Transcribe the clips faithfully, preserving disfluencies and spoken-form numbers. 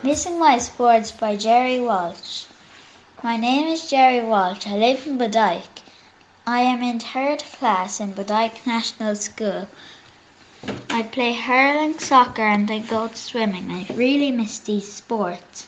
Missing My Sports by Jerry Walsh. My name is Jerry Walsh. I live in Bodyke. I am in third class in Bodyke National School. I play hurling, soccer and I go to swimming. I really miss these sports.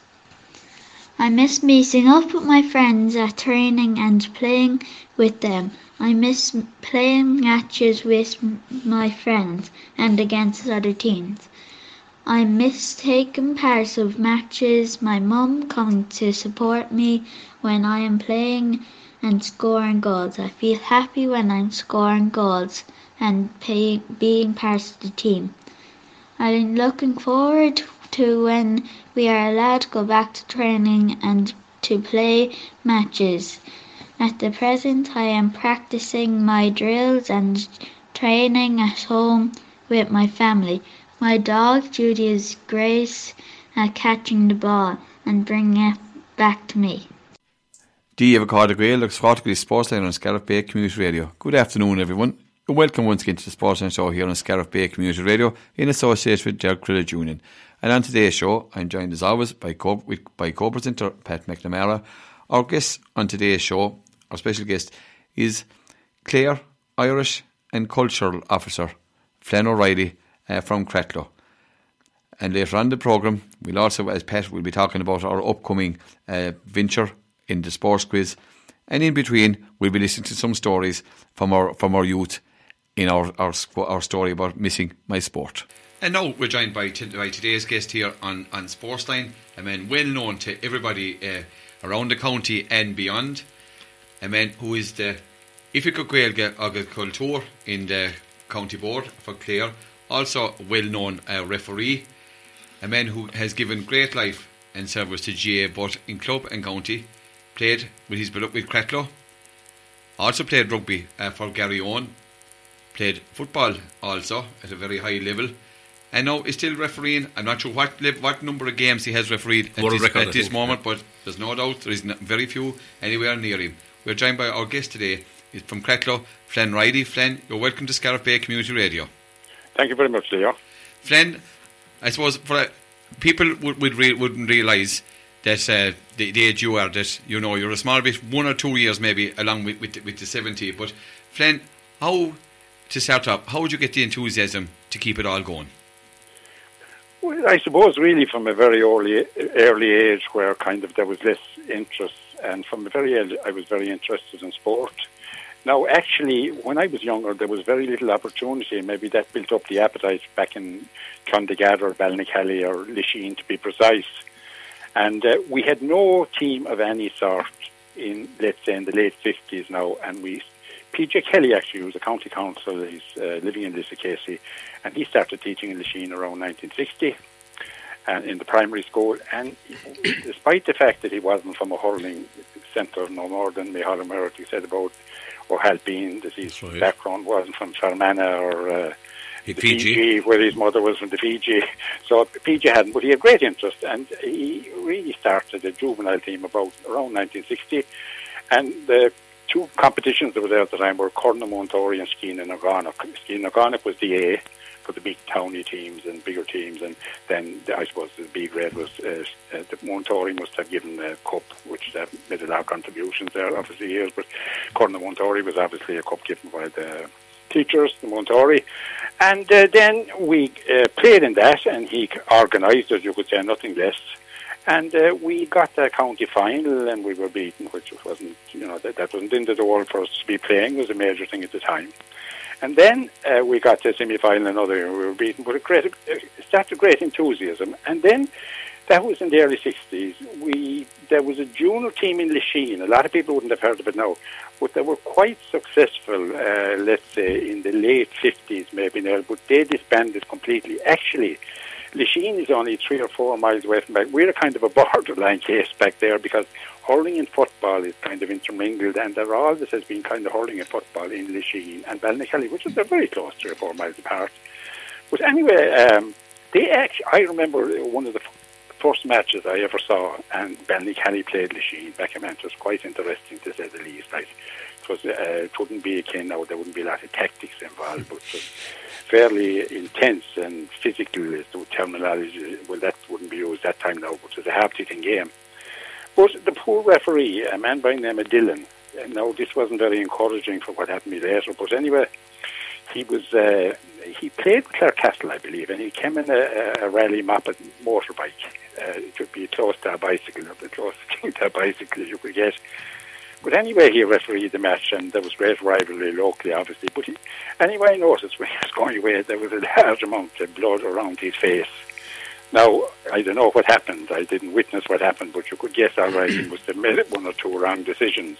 I miss meeting up with my friends at training and playing with them. I miss playing matches with my friends and against other teams. I miss taking part of matches, my mum coming to support me when I am playing and scoring goals. I feel happy when I'm scoring goals and pay, being part of the team. I'm looking forward to when we are allowed to go back to training and to play matches. At the present, I am practicing my drills and training at home with my family. My dog, Judy, is great at catching the ball and bringing it back to me. Dí a bhá a Gael Scottish Sportsline on Scariff Bay Community Radio. Good afternoon, everyone. And welcome once again to the Sportsline Show here on Scariff Bay Community Radio in association with Derek Crillage Union. And on today's show, I'm joined as always by co- with, by co-presenter Pat McNamara. Our guest on today's show, our special guest, is Clare Irish and Cultural Officer Flann O'Reilly uh, from Cratloe. And later on in the programme, we'll also, as Pat, will be talking about our upcoming uh, venture in the sports quiz. And in between, we'll be listening to some stories from our from our youth in our our, our story about missing my sport. And now we're joined by, t- by today's guest here on, on Sportsline, a man well known to everybody uh, around the county and beyond, a man who is the Ifigca Gaeilge Agus Culture in the county board for Clare, also a well known uh, referee, a man who has given great life and service to G A A both in club and county, played with his beloved with Cratloe, also played rugby uh, for Garryowen, played football also at a very high level, and now is still refereeing. I'm not sure what level, what number of games he has refereed at World this, record, at this think, moment, yeah. but there's no doubt there is not very few anywhere near him. We're joined by our guest today, he's from Cratloe, Flann Riley. Flann, you're welcome to Scariff Bay Community Radio. Thank you very much, Leo. Flann, I suppose for a, people would, would re, wouldn't realise that uh, the, the age you are, that you know you're a small bit, one or two years maybe along with with the, with the seventy. But Flann, how to start up? How would you get the enthusiasm to keep it all going? Well, I suppose really from a very early early age, where kind of there was less interest, and from a very early, I was very interested in sport. Now, actually, when I was younger, there was very little opportunity. Maybe that built up the appetite back in Clondegadder or Ballynakelly or Lisheen, to be precise. And uh, we had no team of any sort in, let's say, in the late fifties now. And we, P J Kelly actually, who was a county council, he's uh, living in Lissacacy, and he started teaching in Lisheen around nineteen sixty and in the primary school. And despite the fact that he wasn't from a hurling centre no more than Micheál Merritt, he said about O'Halpine, that his right. background wasn't from Fermanagh or uh, the Fiji. Fiji, where his mother was from the Fiji. So P J hadn't, but he had great interest, and he really started a juvenile team about around nineteen sixty. And the two competitions that were there at the time were Cornamontory and Skeen and Ogonock. Skeen and Ogonock was the A for the big towny teams and bigger teams, and then the, I suppose the B grade was uh, uh, the Montory must have given the cup, which uh, made a lot of contributions there over the years. But Cornamontory was obviously a cup given by the teachers, the Montory, and uh, then we uh, played in that, and he organised it, you could say, nothing less. And uh, we got the county final, and we were beaten, which wasn't, you know, that, that wasn't in the world for us to be playing. It was a major thing at the time. And then uh, we got to the semi-final another year, we were beaten, but it created, it started great enthusiasm. And then, that was in the early sixties, we, there was a junior team in Lisheen. A lot of people wouldn't have heard of it now, but they were quite successful, uh, let's say, in the late fifties, maybe now, but they disbanded completely. Actually, Lisheen is only three or four miles away from back. We're a kind of a borderline case back there, because hurling and football is kind of intermingled, and there always has been kind of hurling and football in Lisheen and Ballynakelly, which is they're very close, three or four miles apart. But anyway, um, they actually, I remember one of the first matches I ever saw, and Ballynakelly played Lisheen back in Manchester. It was quite interesting, to say the least. Like, it was, uh, it wouldn't be akin now, there wouldn't be a lot of tactics involved, but it was fairly intense and physical, is the terminology. Well, that wouldn't be used that time now, but it was a half-hitting game. But the poor referee, a man by the name of Dylan, uh, now this wasn't very encouraging for what happened to me later, but anyway, he was uh, he played with Clarecastle, I believe, and he came in a, a rally mopped motorbike. Uh, it would be close to a bicycle, or the closest thing to a bicycle you could get. But anyway, he refereed the match, and there was great rivalry locally, obviously. But he, anyway, I noticed when he was going away, there was a large amount of blood around his face. Now, I don't know what happened. I didn't witness what happened, but you could guess all right. He must have made one or two wrong decisions.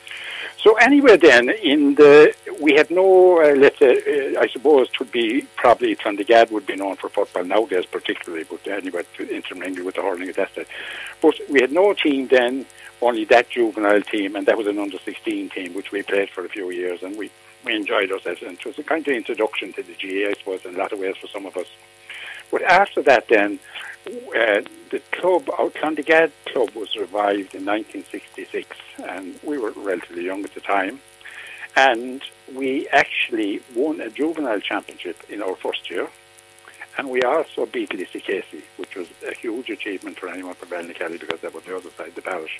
So anyway, then, in the we had no, uh, let's say, uh, I suppose it would be probably Clondegad would be known for football nowadays particularly, but anyway, intermingled with the hurling at that stage. But we had no team then, only that juvenile team, and that was an under sixteen team, which we played for a few years, and we, we enjoyed ourselves. And it was a kind of introduction to the G A A, I suppose, in a lot of ways for some of us. But after that, then, uh, the club, our Clondegad club, was revived in nineteen sixty-six, and we were relatively young at the time. And we actually won a juvenile championship in our first year, and we also beat Lissy Casey, which was a huge achievement for anyone from Ballinacally because that was the other side of the parish.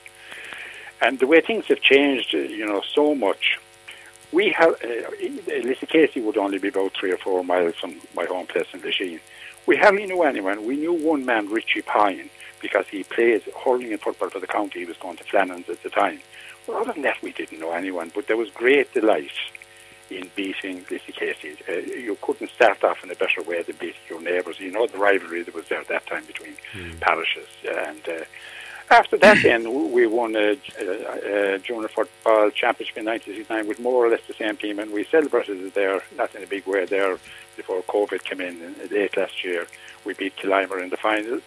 And the way things have changed, uh, you know, so much. We have uh, Lissy Casey would only be about three or four miles from my home place in Lachine. We hardly knew anyone. We knew one man, Richie Pine, because he played hurling and football for the county. He was going to Flannans at the time. Well, other than that, we didn't know anyone. But there was great delight in beating Lissy Casey. Uh, you couldn't start off in a better way than beating your neighbours. You know the rivalry that was there at that time between mm. parishes. And uh, after that, then, we won a, a, a junior football championship in nineteen sixty-nine with more or less the same team, and we celebrated it there, not in a big way there, before COVID came in, in late last year. We beat Killimer in the final.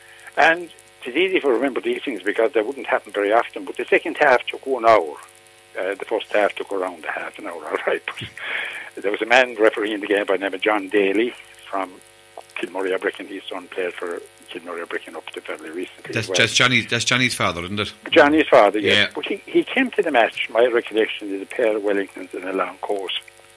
And it's easy to remember these things because they wouldn't happen very often, but the second half took one hour. Uh, the first half took around a half an hour, all right. But there was a man refereeing the game by the name of John Daly from Kilmurray O'Brien. His son played for Kilmurray O'Brien up to fairly recently. That's well. just Johnny. That's Johnny's father, isn't it? Johnny's father, yes. Yeah. But he, he came to the match. My recollection is a pair of Wellingtons and a long coat.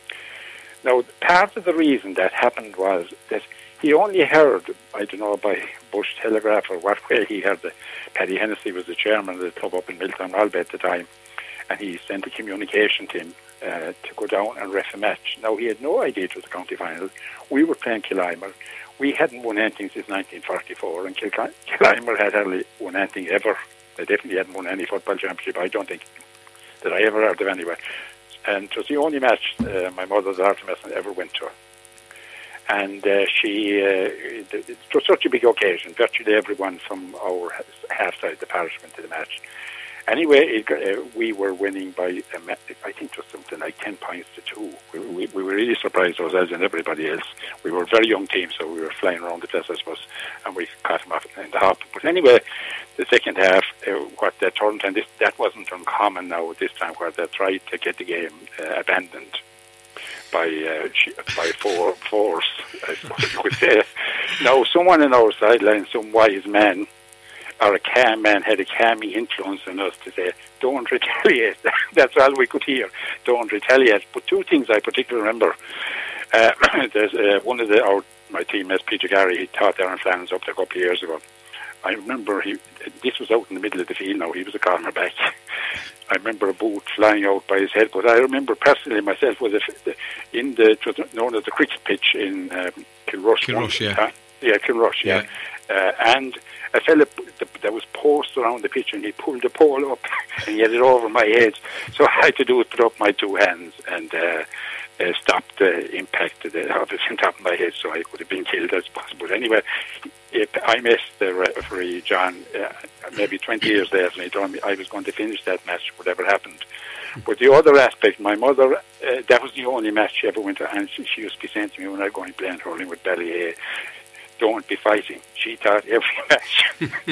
Now, part of the reason that happened was that he only heard, I don't know, by Bush Telegraph or what way he heard that Paddy Hennessy was the chairman of the club up in Milton Alba at the time, and he sent a communication to him uh, to go down and ref a match. Now, he had no idea it was a county final. We were playing Killimer. We hadn't won anything since nineteen forty-four, and Kil- Killimer had hardly won anything ever. They definitely hadn't won any football championship, I don't think, that I ever heard of anyway. And it was the only match uh, my mother's Artemis ever went to. And uh, she, uh, it, it was such a big occasion. Virtually everyone from our half side of the parish went to the match. Anyway, it, uh, we were winning by, um, I think it was something like ten points to two. We, we, we were really surprised ourselves and everybody else. We were a very young team, so we were flying around the place, I suppose, and we caught them off in the hop. But anyway, the second half, uh, what they turned, and this, that wasn't uncommon now at this time, where they tried to get the game uh, abandoned by uh, by four force, I suppose you could say. Now, someone in our sideline, some wise man, or a calm man, had a calming influence on us to say, don't retaliate. That's all we could hear. Don't retaliate. But two things I particularly remember. Uh, there's uh, one of the our my teammates, Peter Gary, he taught there in Flannans up to a couple of years ago. I remember he. This was out in the middle of the field now. He was a cornerback. I remember a boot flying out by his head, but I remember personally myself was in the, it was known as the cricket pitch in um, Kilrush. Kilrush, yeah. Uh, yeah, Kilrush, yeah. yeah. Uh, and a fella, there was posts around the pitch, and he pulled the pole up and he had it over my head. So I had to do is put up my two hands and uh, uh, stop the impact of the obvious on top of my head, so I could have been killed, I suppose. But anyway, it, I missed the referee, John, uh, maybe twenty years later, and he told me I was going to finish that match, whatever happened. But the other aspect, my mother, uh, that was the only match she ever went to, and she, she used to be saying to me when I was going playing hurling with Ballyhay, don't be fighting. She thought every match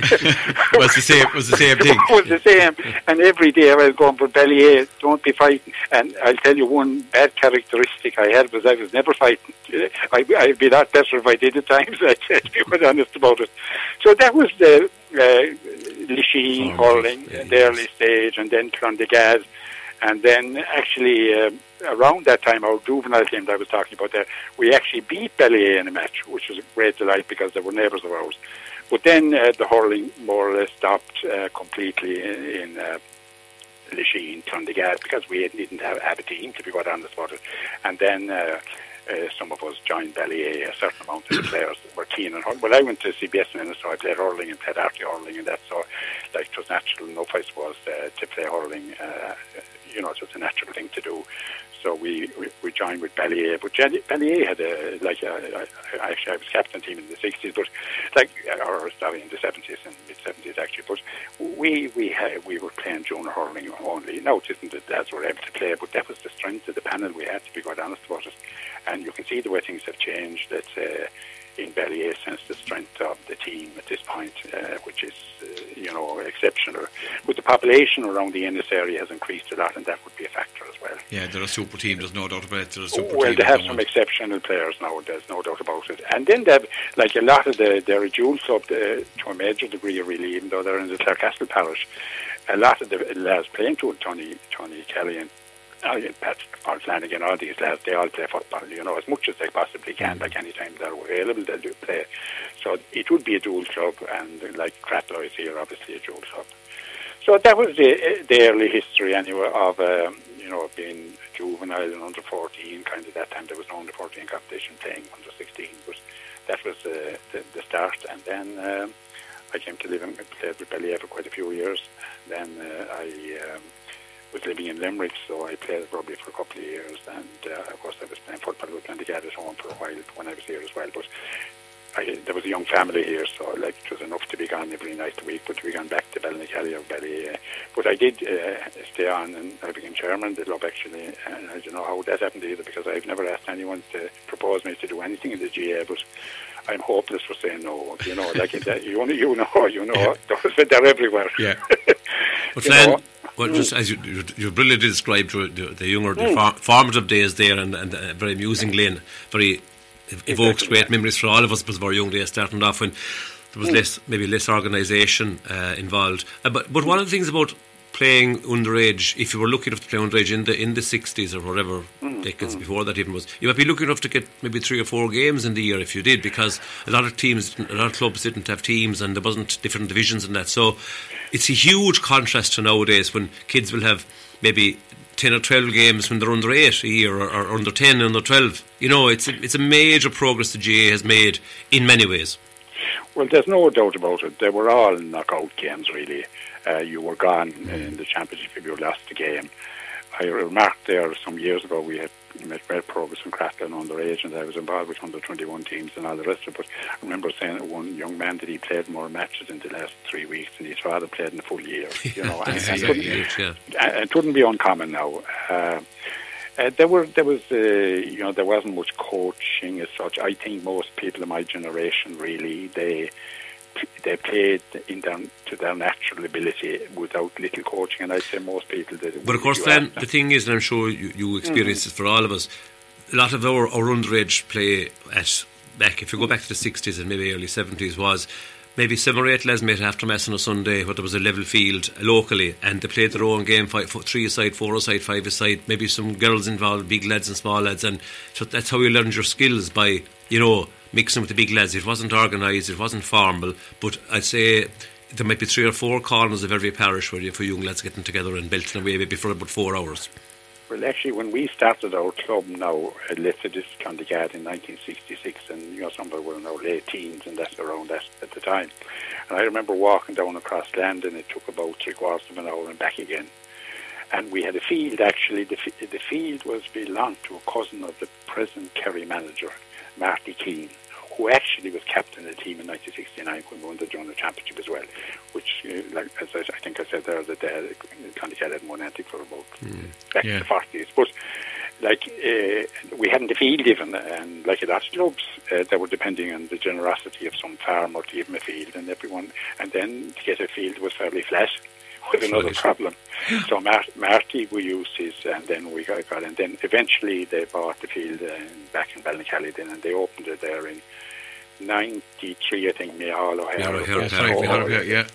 was the same. Was the same thing. was the same, and every day I was going for Ballyhay, don't be fighting. And I'll tell you one bad characteristic I had was I was never fighting. I, I'd be a lot better if I did at times. I said to be quite honest about it. So that was the uh, Lachine hurling, yeah, the early stage, and then Clondegad. And then actually uh, around that time, our juvenile team that I was talking about there, we actually beat Ballyea in a match, which was a great delight because they were neighbours of ours. But then uh, the hurling more or less stopped uh, completely in, in uh, Lachine, Clondigad, because we didn't have, have a team, to be quite honest about it. And then uh, uh, some of us joined Ballyea, a certain amount of the players were keen on hurling. Well, I went to C B S in so I played hurling and played archery hurling, and that, so like, it was natural enough, I suppose, uh, to play hurling. Uh, you know, it was a natural thing to do. So we, we, we joined with Ballyea, but Ballyea had a, like, a, I, actually I was captain team in the sixties, but like, or sorry, in the seventies and mid seventies actually, but we we had, we were playing junior hurling only. Now it isn't that dads were able to play, but that was the strength of the panel we had, to be quite honest about it. And you can see the way things have changed. That uh, in Ballyea, since the strength of the team at this point, uh, which is uh, you know, exceptional. But the population around the Ennis area has increased a lot, and that would be a factor as well. Yeah, they're a super team. There's no doubt about it. They're a super well, team. they have some exceptional players now. There's no doubt about it. And then they have, like, a lot of the they're a dual club uh, to a major degree, really, even though they're in the Clarecastle parish. A lot of the lads playing to Tony Tony Kelly and uh, Pat Paul Flanagan, all these lads, they all play football, you know, as much as they possibly can. Like, any time they're available, they'll do play. So it would be a dual club, and like Cratloe is here, obviously a dual club. So that was the, the early history, anyway, of um, you know, being juvenile and under fourteen. Kind of that time there was no under fourteen competition, playing under sixteen, but that was uh, the, the start. And then um, I came to live and played with Ballyea for quite a few years. Then uh, I um, was living in Limerick, so I played rugby for a couple of years, and uh, of course I was playing football with Clondigad at home for a while when I was here as well. But I, there was a young family here, so like, it was enough to be gone every night a week, but to be gone back to Ballynakelly or Ballyea. But I did uh, stay on, and I became chairman of the club, actually, and I don't know how that happened either, because I've never asked anyone to propose me to do anything in the G A A, but I'm hopeless for saying no. You know, like, that, you, you know, you know, yeah. They're everywhere. Yeah. But Flan, well, just as you, you, you brilliantly described the, the younger, the mm. formative days there, and, and uh, very amusingly and very evokes great memories for all of us, because of our young days starting off when there was mm. less, maybe less organisation uh, involved. Uh, but but one of the things about playing underage, if you were lucky enough to play underage in the in the sixties or whatever mm. decades mm. before that even was, you might be lucky enough to get maybe three or four games in the year if you did, because a lot of teams, a lot of clubs didn't have teams, and there wasn't different divisions and that. So it's a huge contrast to nowadays, when kids will have maybe ten or twelve games when they're under eight a year, or, or under ten, under twelve. You know, it's a, it's a major progress the G A A has made in many ways. Well, there's no doubt about it. They were all knockout games, really. Uh, you were gone mm. in the championship if you lost the game. I remarked there some years ago, we had made great progress in Cratloe underage, and I was involved with under twenty-one teams and all the rest of it. But I remember saying to one young man that he played more matches in the last three weeks than his father played in a full year. You know, and, and, couldn't, yeah. and it wouldn't be uncommon now. Uh, uh, there were, there was, uh, you know, there wasn't much coaching as such. I think most people of my generation, really, they they played in their, to their natural ability without little coaching, and I'd say most people did. But of course, Flan, the thing is, and I'm sure you, you experience mm-hmm. this for all of us, a lot of our, our underage play at back, if you go back to the sixties and maybe early seventies, was maybe seven or eight lads met after mass on a Sunday where there was a level field locally, and they played their own game, five, four, three aside, four aside, five aside, maybe some girls involved, big lads and small lads, and so that's how you learned your skills, by, you know, mixing with the big lads. It wasn't organised, it wasn't formal, but I'd say there might be three or four corners of every parish where you for young lads getting together and belting away maybe for about four hours. Well, actually, when we started our club now, uh, let's say this Clondigad in nineteen sixty-six, and you know, some of them were now late teens and that's around that at the time. And I remember walking down across land, and it took about three quarters of an hour and back again. And we had a field, actually. The, f- the field was belonged to a cousin of the present Kerry manager, Marty Keane, who actually was captain of the team in nineteen sixty-nine when we won the Junior Championship as well, which, uh, like as I, I think I said there, that uh, Clondigad hadn't won anything for about mm. back yeah. in the forties. But like uh, we hadn't a field even, and like a lot of clubs, uh, they were depending on the generosity of some farmer to give them a field, and everyone, and then to get a field was fairly flat. Was another right. problem. So Mar- Marty we used his, and then we got, got and then eventually they bought the field uh, back in Ballynakelly then, and they opened it there in ninety-three, I think, Mihal O'Hara. Yeah, yeah, yeah.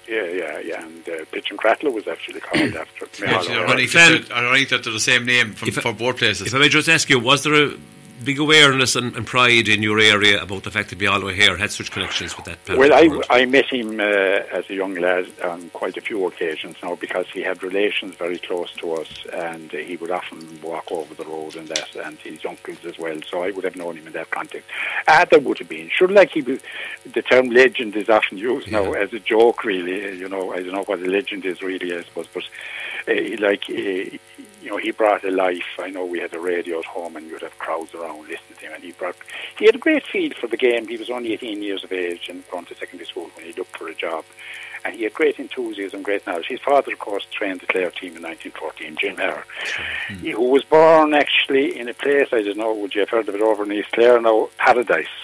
Yeah, yeah, yeah. And uh, Pitch and Cratloe was actually called after Micheál O'Hare. Ironic that they're the same name from, for both places. If I may just ask you, was there a big awareness and, and pride in your area about the fact that Micheál O'Hare had such connections with that? Well, I, I met him uh, as a young lad on quite a few occasions now, because he had relations very close to us, and uh, he would often walk over the road and that, and his uncles as well. So I would have known him in that context. Ah, there would have been. Sure, like he was, the term legend is often used yeah. now as a joke, really. You know, I don't know what a legend is really, I suppose, but uh, like. Uh, You know, he brought a life. I know we had a radio at home, and you'd have crowds around listening to him. And he brought, he had a great feel for the game. He was only eighteen years of age and gone to secondary school when he looked for a job. And he had great enthusiasm, great knowledge. His father, of course, trained the Clare team in nineteen fourteen, Jim Hare, mm. he, who was born actually in a place, I don't know, would you have heard of it, over in East Clare now, Paradise,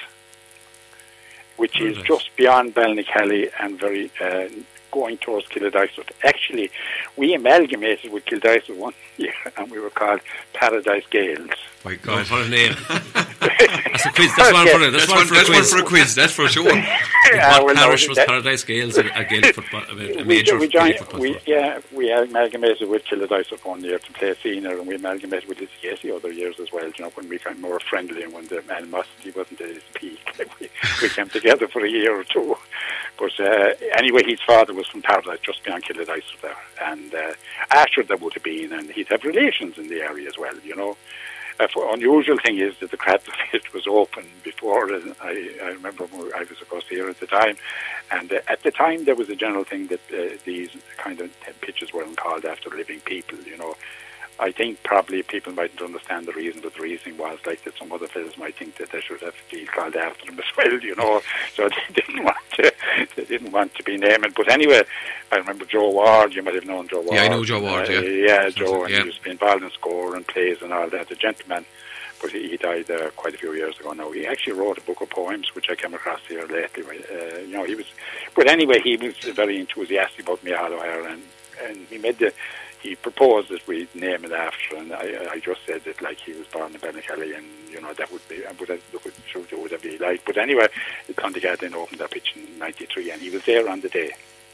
which Paradise. is just beyond Ballycally and very... Uh, going towards Kildysart. Actually, we amalgamated with Kildysart one year, and we were called Paradise Gales. My God, what a name! That's a quiz. That's one for a, that's that's one, one, for, that's a quiz. one for a quiz. That's for sure. yeah, what well, parish no, was that, Paradise Gales a Gaelic football? A major we, we joined, football we, yeah, we amalgamated with Kildysart one year to play senior, and we amalgamated with Liscasey other years as well. You know, when we got more friendly and when the animosity wasn't at its peak, we, we came together for a year or two. But uh, anyway, his father was from Paradise, just beyond Kildysart there, and uh, after there would have been, and he'd have relations in the area as well. You know, uh, for unusual thing is that the Cratloe pit was open before. And I, I remember I was across here at the time, and uh, at the time there was a general thing that uh, these kind of pitches weren't called after living people. You know. I think probably people mightn't understand the reason, but the reasoning was like that some other fellas might think that they should have field called after them as well, you know. So they didn't want to, they didn't want to be named. But anyway, I remember Joe Ward. You might have known Joe Ward. Yeah, I know Joe Ward. Uh, yeah, yeah, Joe, and yeah. he used to be involved in score and plays and all that. A gentleman, but he, he died uh, quite a few years ago now. He actually wrote a book of poems, which I came across here lately. Uh, you know, he was, but anyway, he was very enthusiastic about Micheál O'Hare, and and he made the. He proposed that we name it after, and I, I just said that like he was born in Ballycally, and you know that would be, but I look at sure what would be like. But anyway, Clondigad opened that pitch in ninety-three, and he was there on the day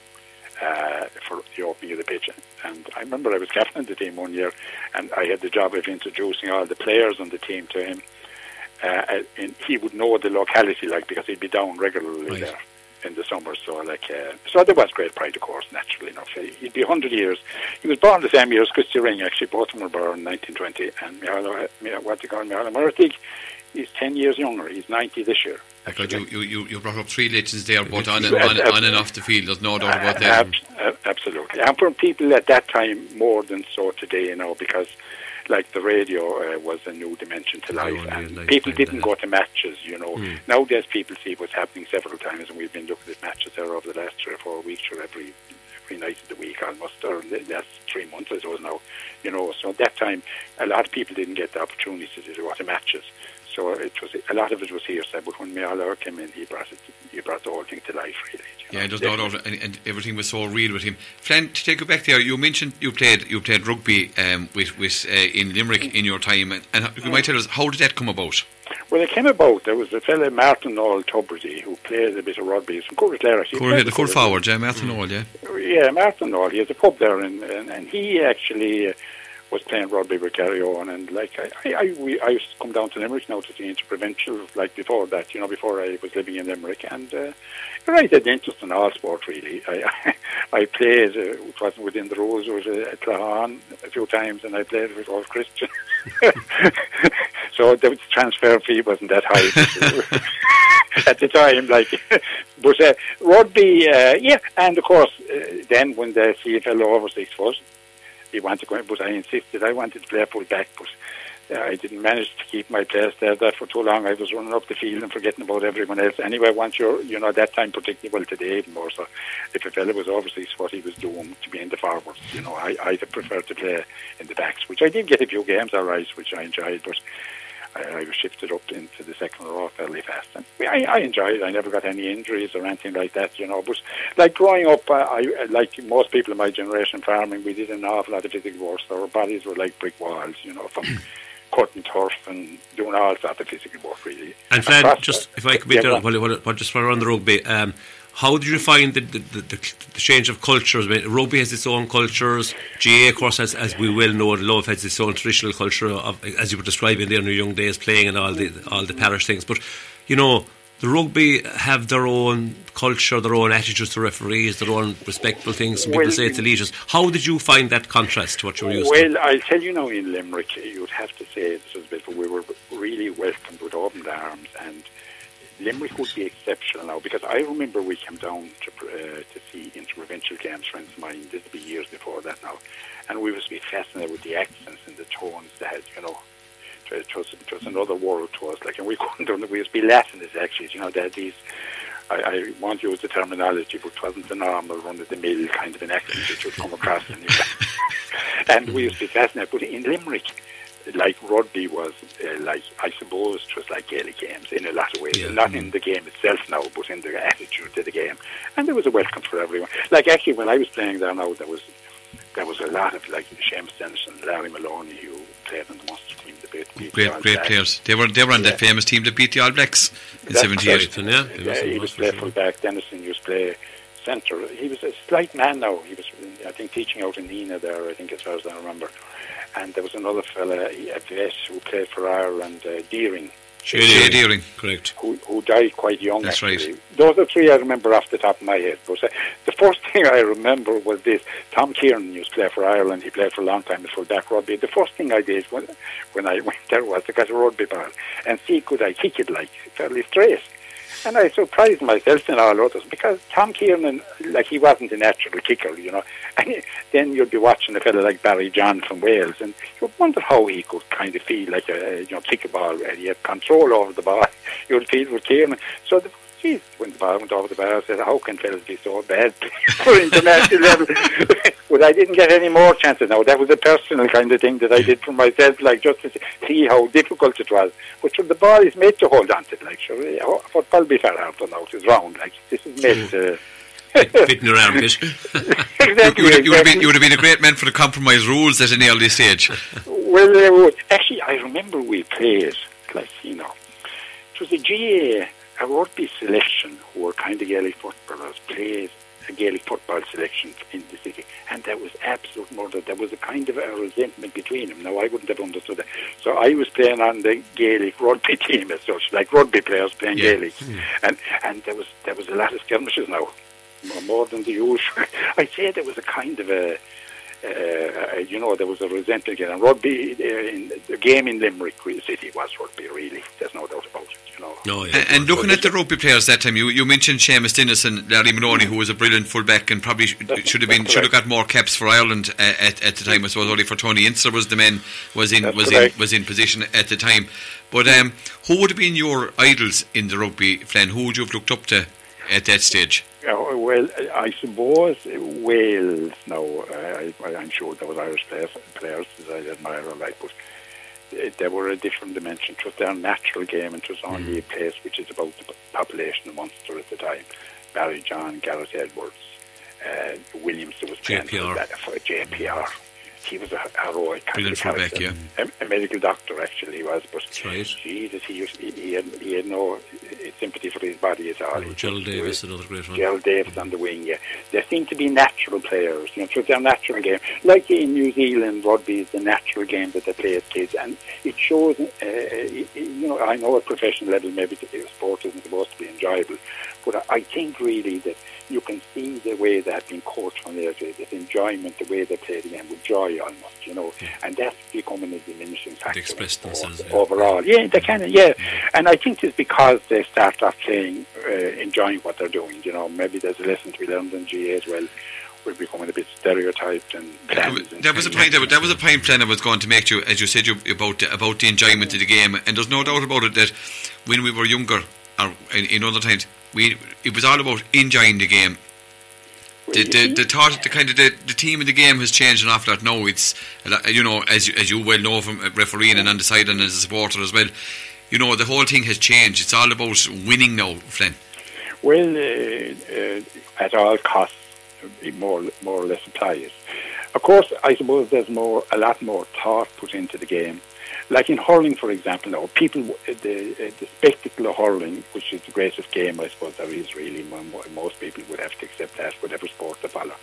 uh, for the opening of the pitch. And I remember I was captain of the team one year, and I had the job of introducing all the players on the team to him. Uh, and he would know the locality, like because he'd be down regularly right. there in the summer, so like, uh, so there was great pride, of course, naturally enough. He'd be one hundred years. He was born the same year as Christy Ring, actually. Both of them were born in nineteen twenty, and Micheál, what they call Micheál Murtig, he's ten years younger. He's ninety this year. Because you, you, you brought up three legends there, both on and, on, on and off the field. There's no doubt about that. Uh, absolutely. And for people at that time, more than so today, you know, because like the radio uh, was a new dimension to life, oh, and nice people didn't that. go to matches, you know. Mm. Nowadays people see what's happening several times, and we've been looking at matches there over the last three or four weeks, or every every night of the week almost, or the last three months I suppose now, you know. So at that time, a lot of people didn't get the opportunity to go to matches. So it was a lot of it was hearsay, but when Micheál O'Hare came in, he brought it, he brought the whole thing to life, really. You know? Yeah, there's no doubt, and, and everything was so real with him. Flann, to take you back there, you mentioned you played you played rugby um, with with uh, in Limerick in your time, and, and you might tell us how did that come about? Well, it came about. There was a fellow, Martin Noel Tubridy, who played a bit of rugby. He's from Corriclara. Corriclara, the full forward, yeah, Martin Noel, yeah. Yeah, Martin Noel. He has a pub there, and and, and he actually. Uh, was playing rugby with Gary Owen, and like I, I, I, we, I used to come down to Limerick now to see interprovincial, like before that, you know, before I was living in Limerick, and uh, you're right, I had interest in all sport really. I, I, I played, uh, it wasn't within the rules, it was uh, at Clahan a few times, and I played with all Christian. So the transfer fee wasn't that high at the time, like, but uh, rugby, uh, yeah, and of course, uh, then when the C F L over six foot. He wanted to go in, but I insisted I wanted to play full back, but uh, I didn't manage to keep my place there there for too long. I was running up the field and forgetting about everyone else. Anyway, once you're, you know, that time particularly, well, today even more so, if a fella was overseas, what he was doing to be in the forwards, you know, I, I preferred to play in the backs, which I did get a few games all right, which I enjoyed, but I, I was shifted up into the second row fairly fast. And I, I enjoyed it. I never got any injuries or anything like that, you know. But like growing up, uh, I like most people in my generation farming, we did an awful lot of physical work. So our bodies were like brick walls, you know, from cutting turf and doing all sorts of physical work, really. And Flann, just if I could be yeah, there, well, well, well, just while we're on the rugby, um, how did you find the, the, the, the change of cultures? I mean, rugby has its own cultures. G A, of course, as, as we well know and love, has its own traditional culture, of, as you were describing there in your young days, playing and all the all the parish things. But, you know, the rugby have their own culture, their own attitudes to referees, their own respectful things. Some people well, say it's elitist. How did you find that contrast to what you were used well, to? Well, I'll tell you now, in Limerick, you'd have to say, this was a bit, we were really welcomed with open arms, and Limerick would be exceptional now, because I remember we came down to uh, to see interprovincial games, friends of mine, this would be years before that now, and we was be fascinated with the accents and the tones they had, you know. It was, it was another world to us, like, and we couldn't, we would be laughing at actually, you know, they had these, I, I won't use the terminology, but it wasn't the normal run-of-the-mill kind of an accent that you'd come across. And, and we used to be fascinated, but in Limerick, like rugby was, uh, like, I suppose it was like Gaelic games in a lot of ways, yeah. Not in the game itself now, but in the attitude to the game, and there was a welcome for everyone. Like, actually, when I was playing there now, there was there was a lot of, like, Seamus Dennison, Larry Maloney, who played in the Munster team. Great, great, great players. They were they were on yeah. that famous team that beat the All Blacks in seventy-eight. Yeah, yeah, he was play full back. Dennison used to play centre. He was a slight man now. He was, I think, teaching out in Nina there, I think, as far as I remember. And there was another fella, a vet, who played for Ireland, uh, Deering. Shea Deering, correct. Who, who died quite young, That's actually. Right. Those are three I remember off the top of my head. But uh, the first thing I remember was this. Tom Kieran used to play for Ireland. He played for a long time as full-back rugby. The first thing I did when, when I went there was to get a rugby ball and see could I kick it, like, fairly straight. And I surprised myself and all others, because Tom Kieran, like, he wasn't a natural kicker, you know. And then you'd be watching a fella like Barry John from Wales, and you'd wonder how he could kind of feel like a, you know, kick a ball, and he had control over the ball. You'd feel with Kieran. So, the, geez, when the ball went over the bar, I said, how can fellas be so bad for international level? But I didn't get any more chances now. That was a personal kind of thing that I did for myself, like, just to see how difficult it was. But sure, the ball is made to hold on to it, like, sure, football be fair after now, it's round, like, this is made to... Fitting around it. Exactly. You would, you, would have been, you would have been a great man for the compromise rules at an early stage. Well, uh, actually, I remember we played, like, you know, it was a G A, a rugby selection, who were kind of Gaelic footballers, played a Gaelic football selection in the city, and there was absolute murder. There was a kind of a resentment between them. Now, I wouldn't have understood that. So I was playing on the Gaelic rugby team as such, like rugby players playing yeah. Gaelic, mm. and and there was there was a lot of skirmishes now, more than the usual. I'd say there was a kind of a, uh, you know, there was a resentment again. And rugby, uh, in the game in Limerick City was rugby, really. There's no doubt about it, you know. No, yeah. And, and looking at the rugby players that time, you, you mentioned Seamus Dennison, Larry Maloney, who was a brilliant fullback and probably sh- should have been should have got more caps for Ireland uh, at at the time. I suppose only for Tony Inster was the man was in that's was correct. in was in position at the time. But um, who would have been your idols in the rugby, Flann? Who would you have looked up to at that stage? Uh, well, I suppose Wales. Now, uh, I, I'm sure there was Irish players, players that I admire, like, but they were a different dimension. It was their natural game, and it was only a place which is about the population of Munster at the time. Barry John, Gareth Edwards, uh, Williams, there was J P R. For J P R. He was a heroic kind of character. Yeah. A, a medical doctor, actually, he was. But that's right. Jesus, he, was, he, he, had, he had no sympathy for his body at all. Oh, Gerald Davis, another great one. Gerald Davis on the wing, yeah. They seem to be natural players, you know, so it's their natural game. Like in New Zealand, rugby is the natural game that they play as kids, and it shows, uh, it, you know, I know at professional level maybe the sport isn't supposed to be enjoyable, but I think really that you can see the way they have been coached from there, this enjoyment, the way they play the game with joy almost, you know, yeah. And that's becoming a diminishing factor. They express themselves yeah. overall. Yeah, they can, yeah. And I think it's because they start off playing, uh, enjoying what they're doing, you know. Maybe there's a lesson to be learned in G A as well. We're becoming a bit stereotyped and planned. That was a point. That, that was a point Flann I was going to make to you, as you said, you, about about the enjoyment of the game. And there's no doubt about it that when we were younger, or in, in other times, we it was all about enjoying the game. The the, the thought, the kind of the, the team of the game has changed an awful lot now. It's, you know, as you, as you well know from refereeing and on the side and as a supporter as well, you know, the whole thing has changed. It's all about winning now, Flann. Well, uh, uh, at all costs, more more or less applies. Of course, I suppose there's more, a lot more thought put into the game. Like in hurling, for example, now people, the, the spectacle of hurling, which is the greatest game, I suppose there is really. Most people would have to accept that, whatever sport they follow.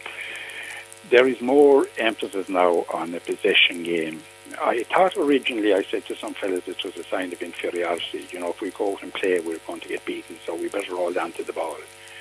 There is more emphasis now on a possession game. I thought originally, I said to some fellas, it was a sign of inferiority. You know, if we go out and play, we're going to get beaten, so we better hold on to the ball.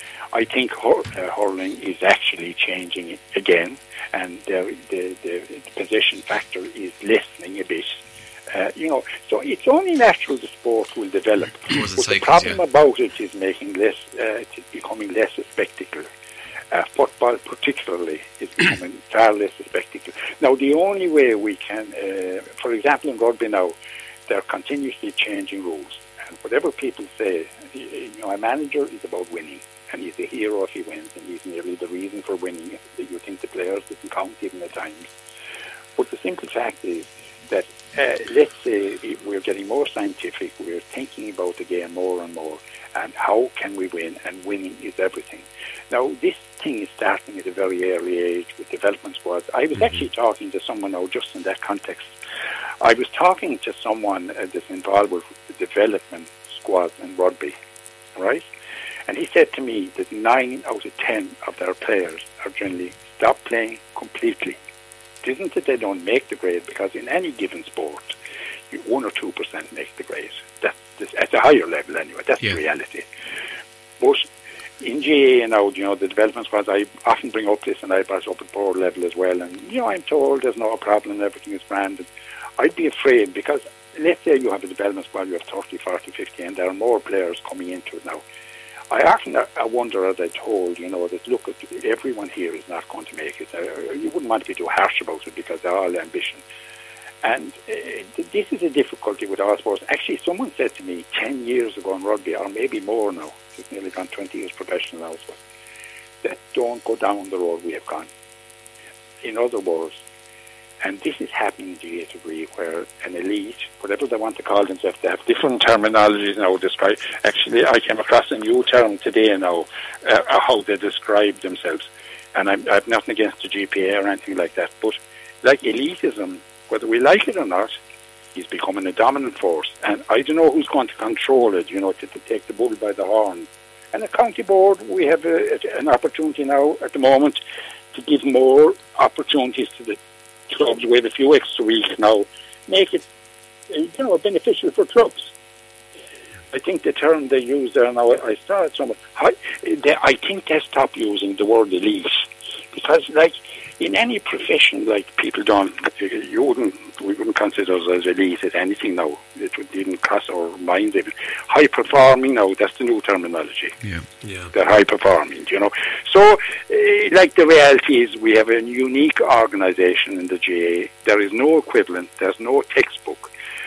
I think hur- uh, hurling is actually changing again, and the, the, the, the possession factor is lessening a bit. Uh, you know, so it's only natural the sport will develop. But cycles, the problem yeah. about it is making less, uh, it's becoming less a spectacle. Uh, football particularly is becoming far less a spectacle. Now, the only way we can, uh, for example, in rugby now, they're continuously changing rules. And whatever people say, you know, a manager is about winning. And he's a hero if he wins, and he's nearly the reason for winning. You think the players didn't count even at times. But the simple fact is that, uh, let's say we're getting more scientific, we're thinking about the game more and more, and how can we win, and winning is everything. Now, this thing is starting at a very early age with development squads. I was mm-hmm. actually talking to someone now just in that context. I was talking to someone uh, that's involved with the development squads in rugby, right? And he said to me that nine out of ten of their players are generally stopped playing completely. It isn't that they don't make the grade, because in any given sport, you, one or two percent make the grade. That's, that's at a higher level anyway. That's yeah. the reality. But in G A A now, you know, the development squads, I often bring up this, and I brought it up at board level as well. And, you know, I'm told there's no problem, everything is branded. I'd be afraid, because let's say you have a development squad, you have thirty, forty, fifty, and there are more players coming into it now. I often I wonder, as I told, you know, that look, everyone here is not going to make it. Uh, you wouldn't want to be too harsh about it, because they're all ambition. And uh, this is a difficulty with our sports. Actually, someone said to me ten years ago in rugby, or maybe more now, it's nearly gone twenty years professional now, so that don't go down the road we have gone. In other words, and this is happening in G A A degree, where an elite, whatever they want to call themselves, they have different terminologies now describe. Actually, I came across a new term today now, uh, how they describe themselves. And I'm, I have nothing against the G P A or anything like that, but like elitism, whether we like it or not, is becoming a dominant force. And I don't know who's going to control it, you know, to, to take the bull by the horn. And at County Board, we have a, an opportunity now at the moment to give more opportunities to the clubs. We have a few extra weeks now. Make it, you know, beneficial for clubs. I think the term they use there now, I saw it somewhere. I, they, I think they stopped using the word elite, because, like, in any profession, like, people don't, you wouldn't, we wouldn't consider us as elite at anything now. It would even cross our minds. High performing now, that's the new terminology. Yeah, yeah. They're high performing, you know. So, uh, like, the reality is we have a unique organisation in the G A A. There is no equivalent. There's no textbook.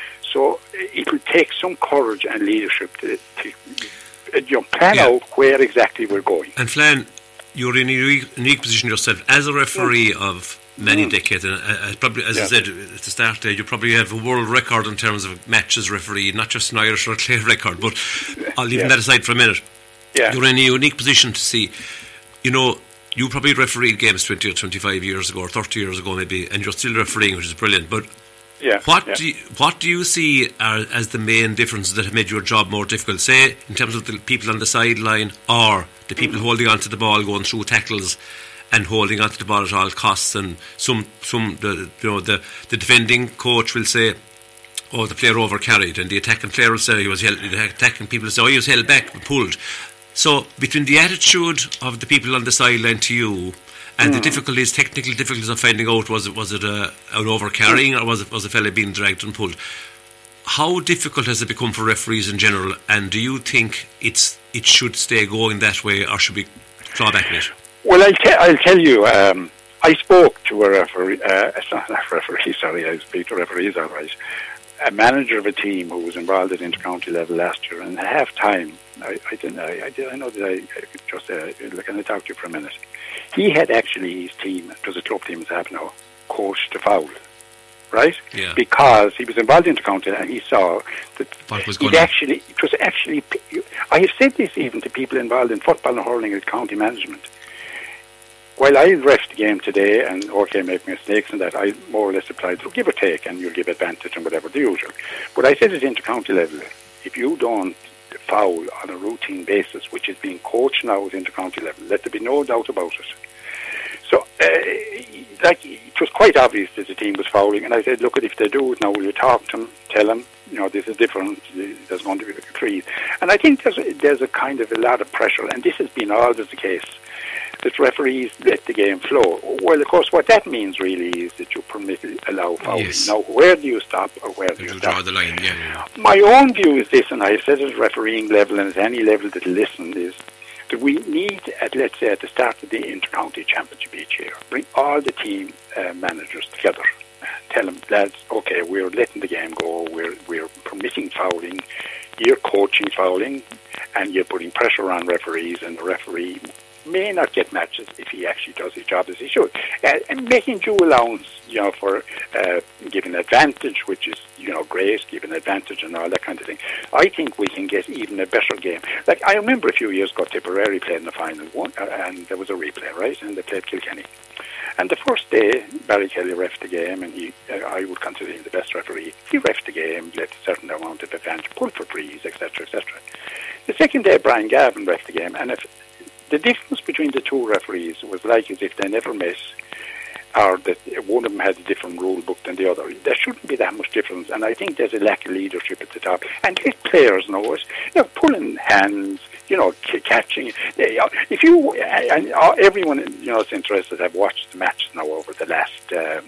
So it will take some courage and leadership to, to uh, you know, plan yeah. out where exactly we're going. And Flann, you're in a unique, unique position yourself as a referee mm. of many mm. decades. And uh, probably, as yeah. I said at the start there, you probably have a world record in terms of matches referee, not just an Irish or a Clare record. But I'll leave yeah. that aside for a minute. Yeah. You're in a unique position to see, you know, you probably refereed games twenty or twenty-five years ago or thirty years ago maybe, and you're still refereeing, which is brilliant. But Yeah, what yeah. do you, what do you see are, as the main differences that have made your job more difficult? Say, in terms of the people on the sideline, or the people mm. holding onto the ball, going through tackles, and holding onto the ball at all costs. And some, some, the, you know, the, the defending coach will say, "Oh, the player overcarried," and the attacking player will say, "He was held." The attacking people will say, "Oh, he was held back, pulled." So, between the attitude of the people on the sideline to you, and mm. the difficulties, technical difficulties of finding out, was it was it a, an overcarrying, or was it was a fella being dragged and pulled? How difficult has it become for referees in general? And do you think it's it should stay going that way, or should we claw back on it? Well, I'll, te- I'll tell you. Um, I spoke to a referee. Uh, it's not a referee. Sorry, I speak to referees. All right. A manager of a team who was involved at intercounty level last year, and at half time, I, I didn't. I, I, did, I know that I, I just uh, can I talk to you for a minute? He had actually his team, it was a club team as I have now, coached to foul, right? Yeah. Because he was involved in intercounty and he saw that it actually, it was actually, I have said this even to people involved in football and hurling and county management. while I ref the game today and, okay, make mistakes and that, I more or less applied to give or take and you'll give advantage and whatever, the usual. But I said at inter-county level, if you don't foul on a routine basis, which is being coached now at inter-county level, let there be no doubt about it. So, uh, like, it was quite obvious that the team was fouling, and I said, look, if they do it now, will you talk to them, tell them, you know, this is different, there's going to be a freeze. And I think there's a, there's a kind of a lot of pressure, and this has been always the case, that referees let the game flow. Well, of course, what that means really is that you permit, allow fouling. Yes. Now, where do you stop or where do you, you stop? draw the line, yeah, yeah. My own view is this, and I've said it at refereeing level and at any level that listen, is that we need, at let's say at the start of the inter-county championship each year, bring all the team uh, managers together. Tell them, lads, okay, we're letting the game go, we're we're permitting fouling, you're coaching fouling, and you're putting pressure on referees, and the referee may not get matches if he actually does his job as he should. Uh, and making due allowance, you know, for uh, giving advantage, which is, you know, great, giving advantage and all that kind of thing. I think we can get even a better game. Like, I remember a few years ago, Tipperary played in the final one, uh, and there was a replay, right? And they played Kilkenny. And the first day, Barry Kelly refed the game, and he, uh, I would consider him the best referee. He refed the game, let a certain amount of advantage, pulled for frees, et cetera, et cetera. The second day, Brian Gavin refed the game, and if the difference between the two referees was like as if they never met, or that one of them had a different rule book than the other. There shouldn't be that much difference, and I think there's a lack of leadership at the top. And let players know it. You know, pulling hands, you know, c- catching. If you, and everyone, you know, is interested, I've watched the match now over the last um,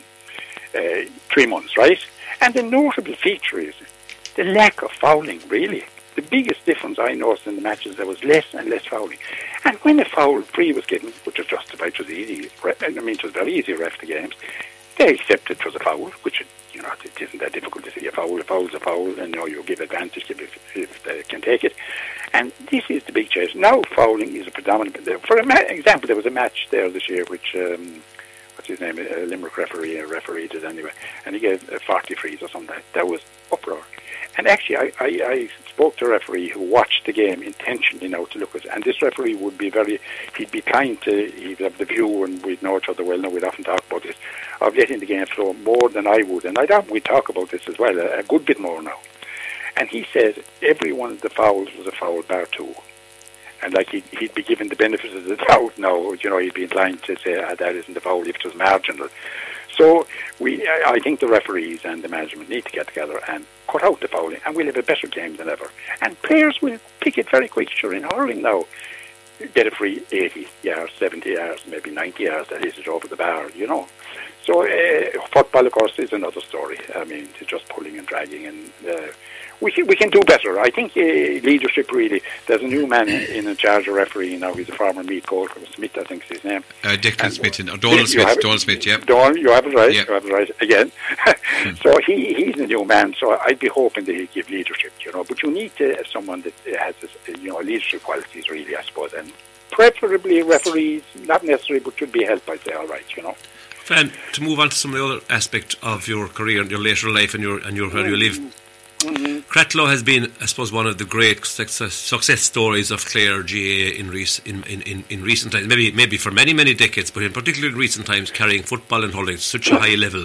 uh, three months, right? And the notable feature is the lack of fouling, really. The biggest difference I noticed in the matches, there was less and less fouling. And when a foul free was given, which was justified, it was easy, I mean, it was very easy to ref the games, they accepted it was a foul, which, you know, it isn't that difficult to see a foul. A foul's a foul, and, you know, you give advantage if, if they can take it. And this is the big change. Now fouling is a predominant. For example, there was a match there this year, which, um, what's his name, a Limerick referee, a referee did anyway, and he gave a forty frees or something. That was uproar. And actually, I, I, I spoke to a referee who watched the game intentionally now to look at it. And this referee would be very, he'd be kind to, he'd have the view, and we'd know each other well now, we'd often talk about this, of letting the game flow more than I would. And I thought we'd talk about this as well, a, a good bit more now. And he said every one of the fouls was a foul bar two. And like he'd, he'd be given the benefit of the doubt now, you know, he'd be inclined to say, ah, that isn't a foul if it was marginal. So we, I think the referees and the management need to get together and cut out the fouling, and we'll have a better game than ever. And players will pick it very quick. Sure, in hurling now, get a free eighty yards, seventy yards, maybe ninety yards, that is it over the bar, you know. So uh, football, of course, is another story. I mean, it's just pulling and dragging, and uh, we can, we can do better. I think uh, leadership, really. There's a new man in, in charge of refereeing now. He's a former Meath goalkeeper, Smith, I think is his name. Uh, Declan Smith, or Donald Smith, Donald Smith, yeah. Donald, you have it right, yeah. you have it right, again. So he he's a new man, so I'd be hoping that he'd give leadership, you know. But you need to have someone that has, this, you know, leadership qualities, really, I suppose, and preferably referees, not necessarily, but should be helped, I'd say, all right, you know. And to move on to some of the other aspects of your career and your later life and your and your where mm-hmm. you live, mm-hmm. Cratloe has been, I suppose, one of the great success, success stories of Clare G A in, rec- in, in, in recent times. Maybe maybe for many many decades, but in particular in recent times, carrying football and hurling to such a high level.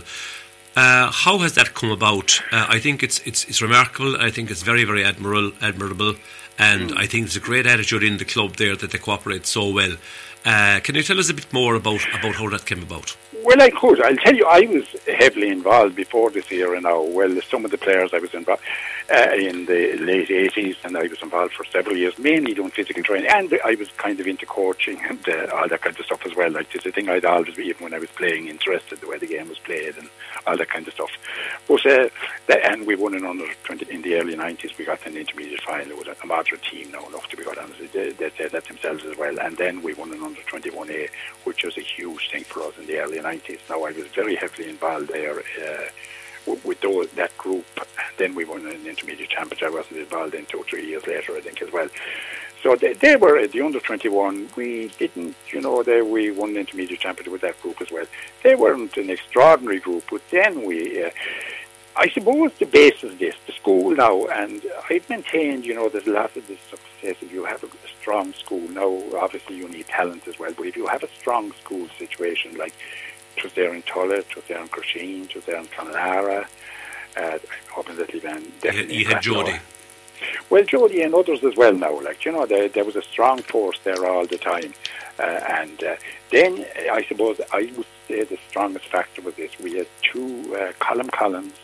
Uh, how has that come about? Uh, I think it's it's it's remarkable. I think it's very very admirable, admirable, and mm. I think there's a great attitude in the club there that they cooperate so well. Uh, can you tell us a bit more about, about how that came about? Well, I could. I'll tell you, I was heavily involved before this era now. Well, some of the players I was involved uh, in the late eighties, and I was involved for several years, mainly doing physical training, and I was kind of into coaching and uh, all that kind of stuff as well. Like, it's a thing I'd always be, even when I was playing, interested the way the game was played and all that kind of stuff. But uh, the, and we won in under twenty in the early nineties. We got an intermediate final with a moderate team now enough to be got on. They, they said that themselves as well, and then we won an under twenty-one A, which was a huge thing for us in the early nineties. Now, I was very heavily involved there uh, with, with those, that group. And then we won an intermediate championship. I wasn't involved in two or three years later, I think, as well. So they, they were at the under twenty-one. We didn't, you know, they, we won the intermediate championship with that group as well. They weren't an extraordinary group, but then we... Uh, I suppose the base of this, the school now, and I've maintained, you know, that a lot of the success, if you have a strong school, now obviously you need talent as well, but if you have a strong school situation, like it was there in Tulla, it was there in Crusheen, it was there in Clonlara, uh, up in Little Van. You had Jody. Well, Jody and others as well now, like, you know, there, there was a strong force there all the time. Uh, and uh, then, I suppose, I would say the strongest factor was this. We had two, uh, Colin Collins,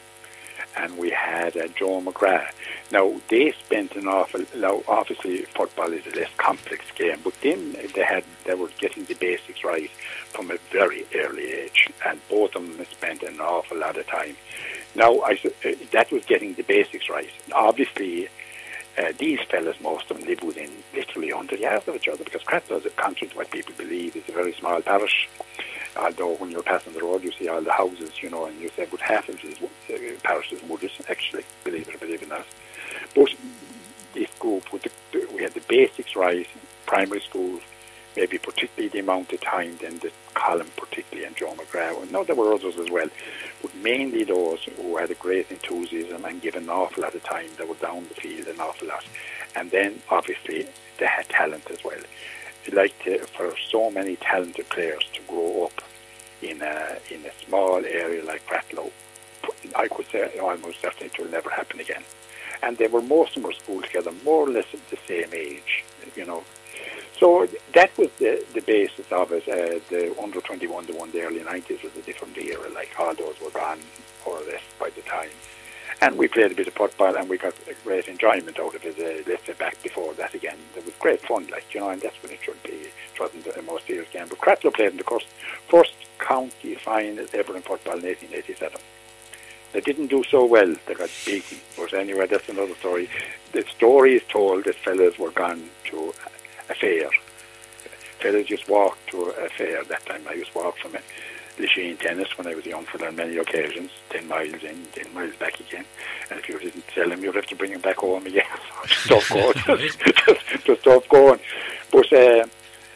and we had uh, Joe McGrath. Now, they spent an awful lot, obviously football is a less complex game, but then they had they were getting the basics right from a very early age, and both of them spent an awful lot of time. Now, I, uh, that was getting the basics right. Obviously, uh, these fellas, most of them live within literally one hundred yards of each other, because Cratloe, contrary to what people believe, is a very small parish. Although when you're passing the road, you see all the houses, you know, and you say, but half of this uh, parish is wooded, actually, believe it or believe it not. But this group, with the, we had the basics right, primary school, maybe particularly the amount of time, then the Colin particularly, and Joe McGrath. And no, there were others as well, but mainly those who had a great enthusiasm and given an awful lot of time. They were down the field an awful lot. And then, obviously, they had talent as well. Like to, for so many talented players to grow up in a in a small area like Cratloe, I could say almost certainly it will never happen again. And they were, most of them were schooled together, more or less at the same age, you know. So that was the, the basis of it. Uh, the under twenty-one, the one in the early nineties was a different era. Like, all those were gone, more or less, by the time. And we played a bit of football, and we got a great enjoyment out of it. Uh, let's say back before that again. There was great fun, like, you know, and that's when it should be. It wasn't a most serious game. But Cratloe played in the course, first county final ever in football in eighteen eighty-seven. They didn't do so well. They got beaten. But anyway, that's another story. The story is told that fellas were gone to a fair. Fellas just walked to a fair. That time I used to walk from it. Lachine tennis when I was a young fella on many occasions, ten miles in, ten miles back again. And if you didn't sell him, you'd have to bring him back home again. Tough going. Just, just tough going. But uh,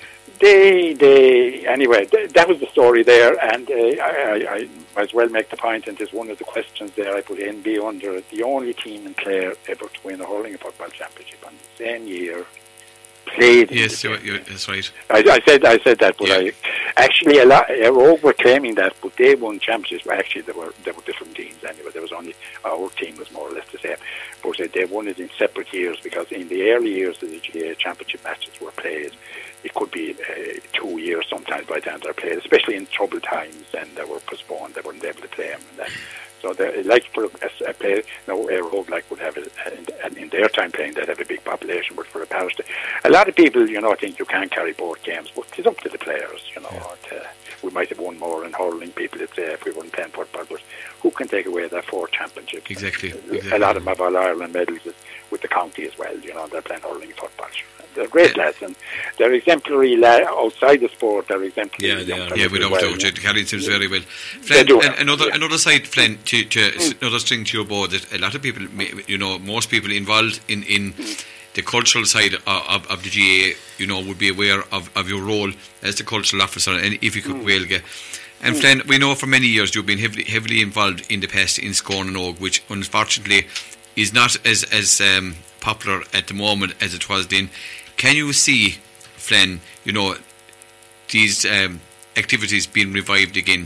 they, they, anyway, th- that was the story there. And uh, I, I, I might as well make the point, and there's one of the questions there I put N B under it. The only team in Clare ever to win a hurling football championship on the same year. Played. Yes, you're, you're, that's right. I, I said I said that, but yeah. I actually a lot Rogue were claiming that, but they won championships. Well, actually, there were there were different teams anyway. There was only our team was more or less the same, but they won it in separate years, because in the early years of the G A A championship matches were played. It could be uh, two years sometimes by the time they're played, especially in troubled times, and they were postponed. They weren't able to play them. And that. So, like for a, a player, no, a Rogue like would have it, and in their time playing, they'd have a big population. But for a parish, a lot of people, you know, think you can't carry both games, but it's up to the players, you know. Yeah. To, we might have won more in hurling, people would say, if we weren't playing football, but who can take away that four championships? Exactly. exactly. A lot of them have All Ireland medals with the county as well, you know. They're playing hurling football. They're great yeah. lads, and they're exemplary la- outside the sport. They're exemplary. Yeah, they are. Yeah, without well, doubt. They carry themselves very well. They do. Flen, another yeah. another side, Flen, to, to mm. another string to your bow, that a lot of people, you know, most people involved in, in mm. the cultural side of, of, of the G A A, you know, would be aware of, of your role as the cultural officer, and if you could mm. Gaeilge. And mm. Flen, we know for many years you've been heavily, heavily involved in the past in Scone and Og, which unfortunately is not as, as um, popular at the moment as it was then. Can you see, Flen, you know, these um, activities being revived again?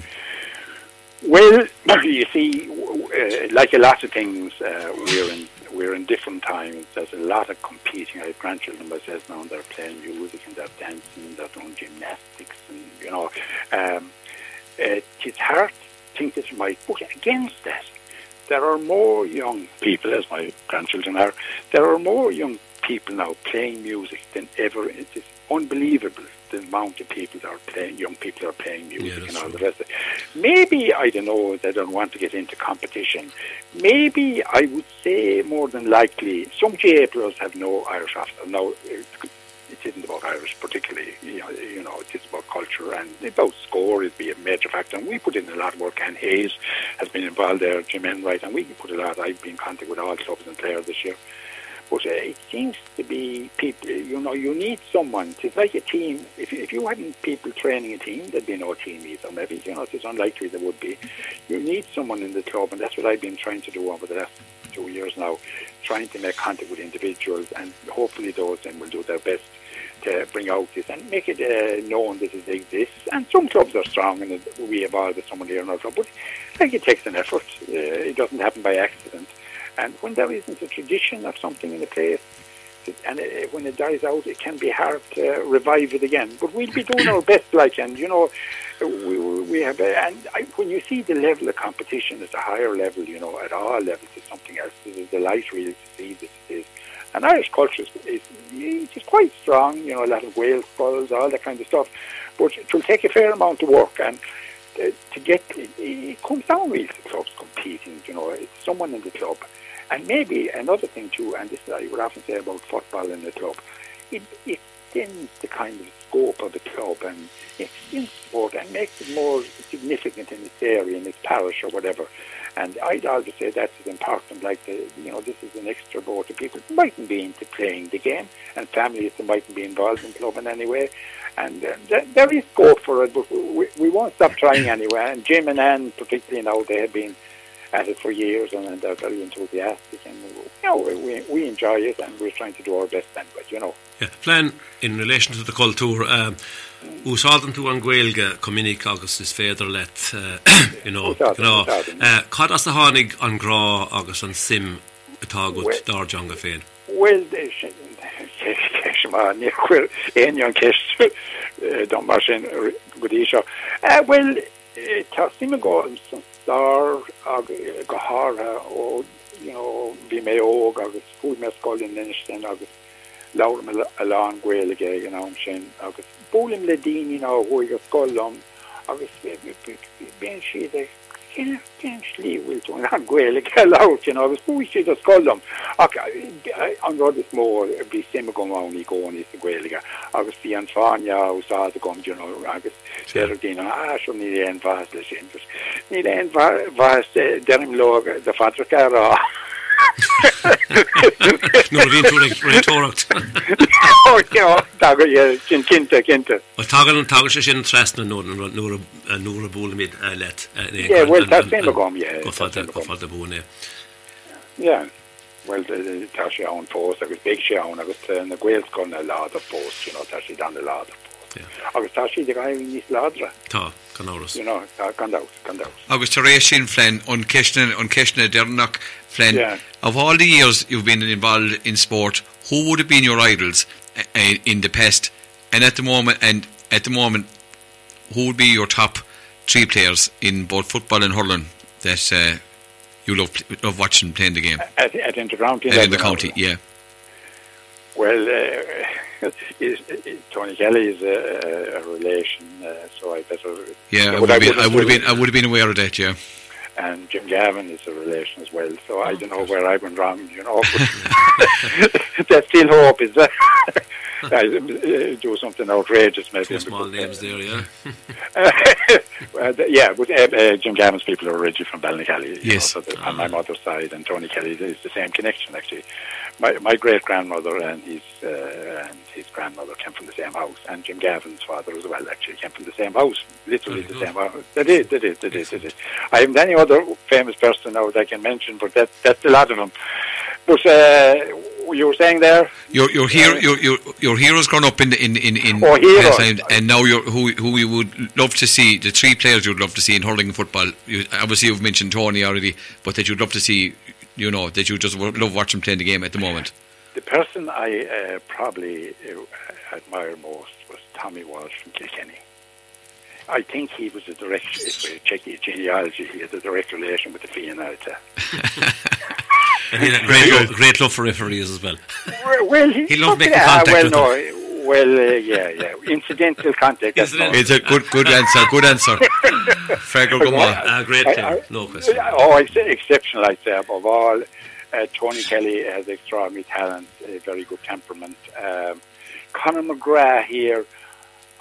Well, you see, uh, like a lot of things, uh, we're in we're in different times. There's a lot of competing. I have grandchildren myself now, and they're playing music and they're dancing and they're doing gymnastics, and you know, um, uh, it's hard to think that you might. But against that, there are more young people, as my grandchildren are. There are more young people now playing music than ever. It is unbelievable the amount of people that are playing, young people are playing music yeah, and all true. The rest of it. Maybe, I don't know, they don't want to get into competition. Maybe, I would say more than likely, some G A A players have no Irish after. No, it isn't about Irish particularly, you know, you know, it's about culture and about score would be a major factor. And we put in a lot of work, and Hayes has been involved there, Jim Enright, and we put a lot. I've been in contact with all clubs and players this year. But uh, it seems to be people, you know, you need someone. It's like a team. If, if you hadn't people training a team, there'd be no team either. Maybe, you know, it's unlikely there would be. You need someone in the club, and that's what I've been trying to do over the last two years now, trying to make contact with individuals, and hopefully those then will do their best to bring out this and make it uh, known that it exists. And some clubs are strong, and we have all with someone here in our club, but like, it takes an effort. Uh, it doesn't happen by accident. And when there isn't a tradition of something in the place, and it, when it dies out, it can be hard to revive it again. But we'll be doing our best, like, and you know, we, we have, uh, and I, when you see the level of competition at a higher level, you know, at all levels, it's something else. It's a delight really to see this. It is. And Irish culture is, is, is quite strong, you know, a lot of Wales skulls, all that kind of stuff. But it will take a fair amount of work, and uh, to get, it, it comes down really to clubs competing, you know, it's someone in the club. And maybe another thing too, and this I would often say about football in the club, it, it extends the kind of scope of the club and extends sport and makes it more significant in its area, in its parish or whatever. And I'd always say that's as important, like, the, you know, this is an extra go to people who mightn't be into playing the game, and families that mightn't be involved in club in any way. And uh, th- there is scope for it, but we, we won't stop trying anyway. And Jim and Anne, particularly now, they have been at it for years, and they're very enthusiastic, and you know, we, we enjoy it, and we're trying to do our best then, but you know. Yeah, Flann, in relation to the culture, um, úsáideann tú an Gaeilge Cominic agus is féidir let, uh, you know, grá. Uh, Cad as a tháinig an grá agus an sim atá gut dar Janga féin? Well, ceis má ní chuir éon an ceis don mar sin godí seo. Well, tá sim a gáil star go hára ó, you know, bhí mé óg agus fúd me scoilin inisten agus laur me a lán Gaeilge, you know, sin agus búlim le dín, you know, hui go scoilm agus ben siad cin slí bhfuil tú an Gaeilge laut, you know, agus búi siad a scoilm ach an rud is mór bhí sim go mán í gcóin is a Gaeilge agus bhí an fáinne úsáid gom, you know, agus déir dín á seo ní éon bhas le sin ní éon bhas derim lo de fadra cara. No, bhíonn tú réitóracht. Oh, yeah, tagad, yeah, cin cinnte, cinnte. Well, tagad tagad sé sin trasna nuair a búla míid let. Yeah, well, tá sim a gom, yeah. Go fad a búna. Yeah, well, tá sé an post, agus big sé an, agus na Gaels gon a lád a post, you know, tá sé dan a lád a post. Agus tá sé de gael níos ládra. Tá, gan áras. You know, tá gan daus, gan daus. Agus tar rééis sin, Flann, on Keshna Dernach, Flann, yeah. Of all the years you've been involved in sport, who would have been your idols uh, in the past, and at the moment, and at the moment, who would be your top three players in both football and hurling that uh, you love love watching playing the game? At, at Intercounty, in the county, yeah. Well, uh, is, is, Tony Kelly is a, a relation, uh, so I better. Yeah, I would, I, been, I would have been. I would have been aware of that. Yeah. And Jim Gavin is a relation as well, so I don't know where I went wrong, you know. But there's still hope, is that I do something outrageous, maybe. Two small names there, yeah. uh, yeah, but uh, uh, Jim Gavin's people are originally from Ballykelly, yes. know, so the, on my mother's side, and Tony Kelly is the same connection, actually. My my great grandmother and his uh, and his grandmother came from the same house, and Jim Gavin's father as well actually came from the same house, literally the same house. They did, they did, they did, they did. I haven't any other famous person now that I can mention, but that that's a lot of them. But uh, you were saying there, your your hero, your your your heroes grown up in in in in oh, heroes. And, and now you're who who you would love to see, the three players you'd love to see in hurling and football. You, obviously, you've mentioned Tony already, but that you'd love to see. You know, that you just love watching playing the game at the moment. The person I uh, probably uh, admire most was Tommy Walsh from Kilkenny. I think he was a direct, if we check his genealogy, he had a direct relation with the Fianna. And he had great, love, great love for referees as well. Well, he, he loved making uh, contact well, with no, them. Well, uh, yeah, yeah. Incidental contact. Incidental. It's a good, good answer. Good answer. Fair go on. Uh, great player. No question. Oh, I say exceptional. I'd say above all, uh, Tony Kelly has extraordinary talent, a very good temperament. Um, Conor McGrath here,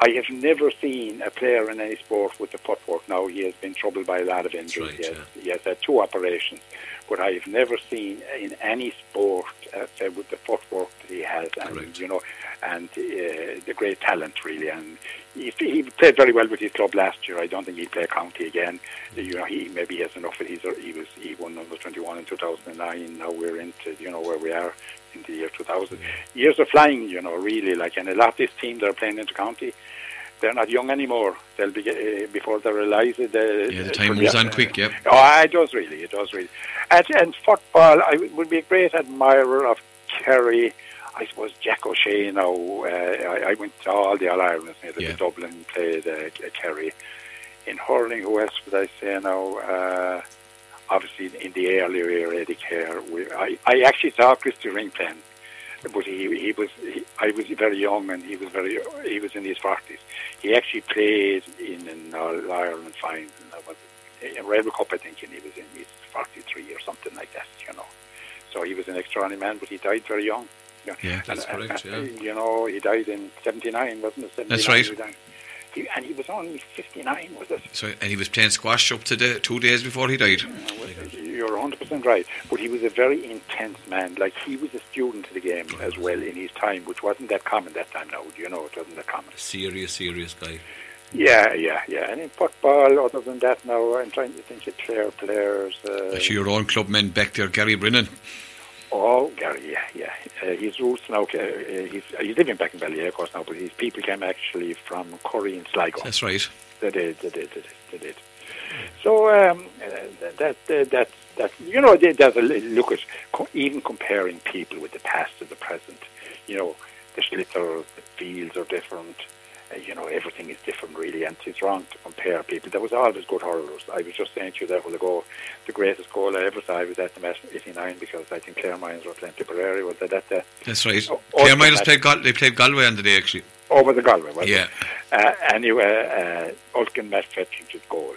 I have never seen a player in any sport with the footwork. Now, he has been troubled by a lot of injuries. Right, he, has, yeah. he has had two operations. But I have never seen in any sport uh, with the footwork that he has, and Correct. you know, and uh, the great talent really. And he, he played very well with his club last year. I don't think he'll play county again. You know, he maybe has enough. He's he was he won number twenty-one in two thousand nine. Now we're into you know where we are in the year two thousand. Years are flying, you know, really. Like, and a lot of this team that are playing into county, they're not young anymore. They'll be uh, before they realise it. Uh, Yeah, the time moves on quick, yep. Oh, it does really, it does really. And, and football, I would be a great admirer of Kerry. I suppose Jack O'Shea now. Uh, I, I went to all the All-Irelands near the Yeah. Dublin, played uh, Kerry. In hurling, who else would I say now? Uh, obviously, in the earlier era, Eddie Kerr. We, I, I actually saw Christy Ring playing. But he he was he, I was very young and he was very he was in his forties. He actually played in an All Ireland final. That was in Railway Cup, I think, and he was in his forty-three or something like that. You know, so he was an extraordinary man, but he died very young. You know. Yeah, that's and, correct. and, Yeah. You know, he died in seventy-nine, wasn't it? That's seventy-nine right. he died. He, and he was only fifty-nine, was it? So, and he was playing squash up to the two days before he died. You're one hundred percent right. But he was a very intense man. Like, he was a student of the game as well in his time, which wasn't that common that time now. You know, it wasn't that common. Serious, serious guy. Yeah, yeah, yeah. And in football, other than that now, I'm trying to think of player players. Uh, Actually, your own clubman back there, Gary Brennan. Oh, Gary, yeah, yeah. Uh, his roots now, uh, he's, he's living back in Ballyea, of course, now, but his people came actually from Curry and Sligo. That's right. They did, they did, they did, they did. So, um, uh, that, uh, that, that, you know, there's a look at co- even comparing people with the past to the present. You know, the Schlitter, the fields are different. Uh, you know, everything is different, really, and it's wrong to compare people. There was always good hurlers. I was just saying to you there a while ago, the greatest goal I ever saw, I was at the match eighty-nine because I think Clare Mines were playing Tipperary. Was that the? That's right. Oh, Clare oh, Miners that- played Gal- they played Galway on the day, actually. Over the Galway, was Yeah. it? Uh, anyway, uh, Ulkin Matt Fetching's goal.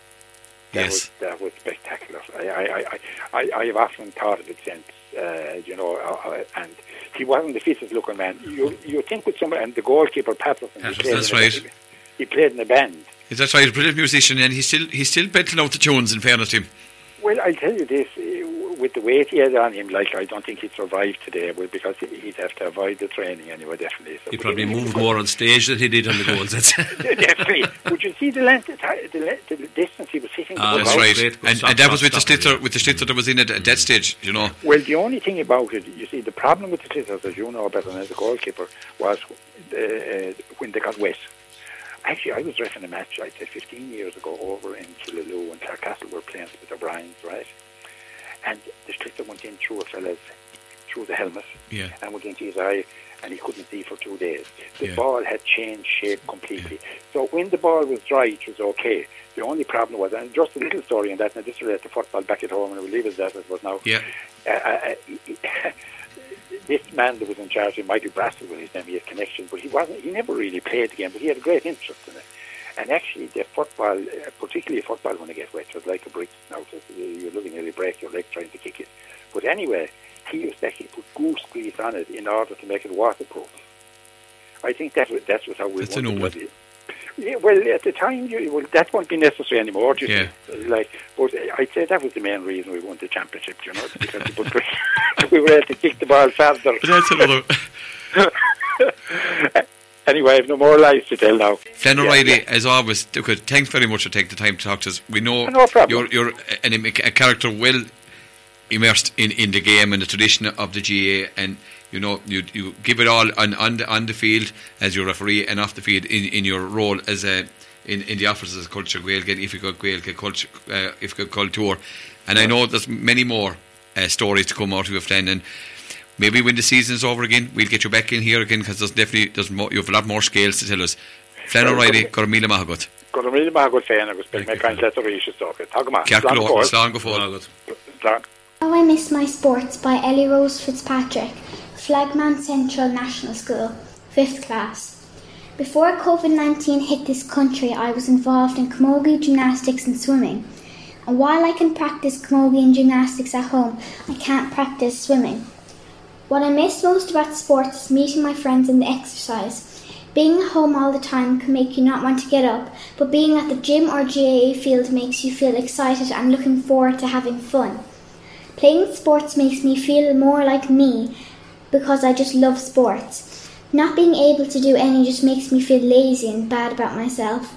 That Yes. was that was spectacular. I I, I, I, I have often thought of it since, uh, you know, uh, and he wasn't the fittest looking man. You you think with somebody, and the goalkeeper Patterson, Patterson, he played that's in a- right. he played in a band. That's right. He's a brilliant musician, and he's still he's still belting out the tunes. In fairness to him. Well, I tell you this, uh, with the weight he had on him, like, I don't think he'd survive today, well, because he'd have to avoid the training anyway, definitely. So, He but probably he- moved more on stage than he did on the goals. That's Definitely. Would you see the length, of ti- the, le- the distance he was hitting? Ah, the That's ball? right. great. And, Stop, and that was stop, with the stop, Schlitter, yeah. with the Schlitter that was in at, at that stage. You know. Well, the only thing about it, you see, the problem with the Clitters, as you know better than as a goalkeeper, was uh, uh, when they got wet. Actually, I was reffing a match, I'd say fifteen years ago, over in Killaloe, and Clarecastle were playing with the O'Briens, right? And the Schlitter went in through a fella's, through the helmet, Yeah. and went into his eye, and he couldn't see for two days. The Yeah. ball had changed shape completely. So when the ball was dry, it was okay. The only problem was, and just a little story on that, now this relates to football back at home, and we'll leave it as it was now. Yeah. Uh, uh, uh, this man that was in charge, Michael Brassel was his name, he had connections, but he wasn't. He never really played the game, but he had a great interest in it. And actually, the football, uh, particularly football when it gets wet, was like a brick. Now, so you're looking nearly break your leg trying to kick it. But anyway, he used to actually put goose grease on it in order to make it waterproof. I think that was, that's what how we That's a wanted new one. it. Yeah, well, at the time, you, well, that won't be necessary anymore. Do you Yeah. think? Like, but I'd say that was the main reason we won the championship. You know, because we, put, we were able to kick the ball faster. But that's another. Anyway, I have no more lies to tell now. Flann Yeah, O'Reilly, yeah. as always, okay, thanks very much for taking the time to talk to us. We know No problem. you're you're an, a character well immersed in, in the game and the tradition of the G A A, and you know you you give it all on on the, on the field as your referee and off the field in, in your role as a in, in the office as a culture Gaeilge, if you got Gaeilge culture, uh, if you got culture, and I know there's many more uh, stories to come out of you, Flann, and maybe when the season's over again, we'll get you back in here again, because there's definitely there's more, you have a lot more scales to tell us. Flann O'Reilly, gur míle maith agat. Gur míle maith agat féin agus beidh mé caint leat a rís is tógad. Tá go maith. Ceart Slán go go leor, fóill. slán go fóill. Slán. How I Miss My Sports by Ellie Rose Fitzpatrick, Flagman Central National School, fifth class. Before COVID nineteen hit this country, I was involved in camogie, gymnastics and swimming. And while I can practice camogie and gymnastics at home, I can't practice swimming. What I miss most about sports is meeting my friends and the exercise. Being at home all the time can make you not want to get up, but being at the gym or G A A field makes you feel excited and looking forward to having fun. Playing sports makes me feel more like me because I just love sports. Not being able to do any just makes me feel lazy and bad about myself.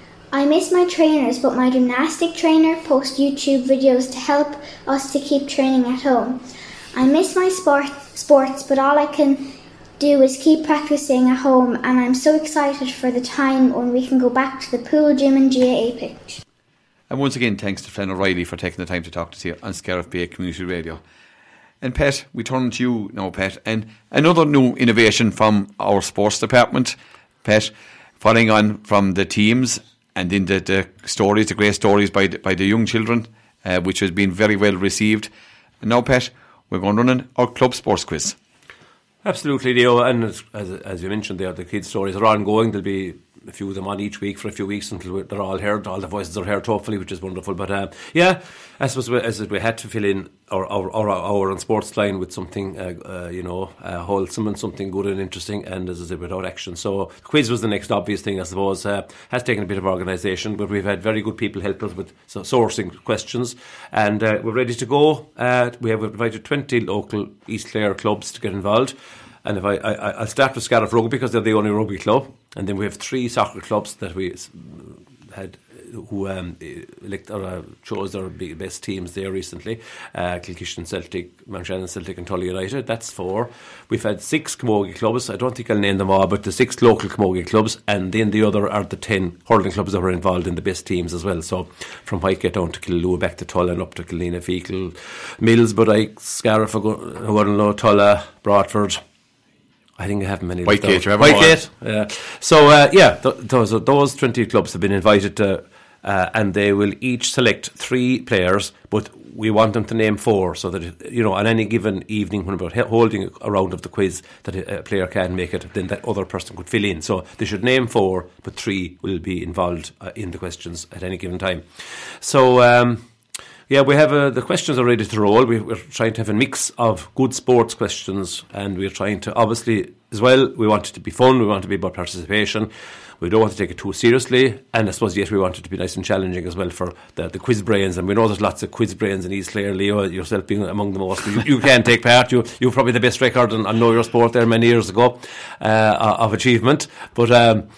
I miss my trainers, but my gymnastic trainer posts YouTube videos to help us to keep training at home. I miss my sport, sports, but all I can do is keep practicing at home, and I'm so excited for the time when we can go back to the pool, gym and G A A pitch. And once again, thanks to Flann O'Reilly for taking the time to talk to us here on Scariff Bay Community Radio. And Pat, we turn to you now, Pat, and another new innovation from our sports department, Pat, following on from the teams and in the, the stories, the great stories by the, by the young children, uh, which has been very well received. And now, Pat, we're going to run our club sports quiz. Absolutely, Leo, and as, as, as you mentioned there, the kids' stories are ongoing. There'll be a few of them on each week for a few weeks until they're all heard, all the voices are heard hopefully, which is wonderful. But uh, yeah, I suppose we, as we had to fill in our our, our, our on sports line with something uh, uh, you know uh, wholesome and something good and interesting, and as I said, without action. So the quiz was the next obvious thing, I suppose. Uh, has taken a bit of organisation, but we've had very good people help us with so sourcing questions, and uh, we're ready to go. Uh, we have invited twenty local East Clare clubs to get involved. And if I, I, I'll start with Scariff Rugby because they're the only rugby club, and then we have three soccer clubs that we had who um, elect, or, uh, chose their best teams there recently. Uh, Kilkishen Celtic, Mount Shannon Celtic and Tully United, that's four. We've had six camogie clubs, I don't think I'll name them all, but the six local camogie clubs, and then the other are the ten hurling clubs that were involved in the best teams as well. So from Whitegate down to Killaloe, back to Tulla and up to Killeen, Fecal, Mills, Budike, Scariff, Huddinlow, Tulla, Broadford. I think I haven't many. Whitegate, you have Whitegate. Yeah. So uh, yeah, th- those those twenty clubs have been invited to, uh, and they will each select three players, but we want them to name four, so that you know on any given evening when we're holding a round of the quiz that a player can make it, then that other person could fill in. So they should name four, but three will be involved uh, in the questions at any given time. So. Um, Yeah, we have uh, the questions are ready to roll. We, we're trying to have a mix of good sports questions, and we're trying to, obviously, as well, we want it to be fun, we want it to be about participation. We don't want to take it too seriously, and I suppose, yes, we want it to be nice and challenging as well for the, the quiz brains, and we know there's lots of quiz brains in East Clare, Leo, yourself being among the most. You, you can take part. You, you've probably the best record on, on Know Your Sport there many years ago uh, of achievement. But um,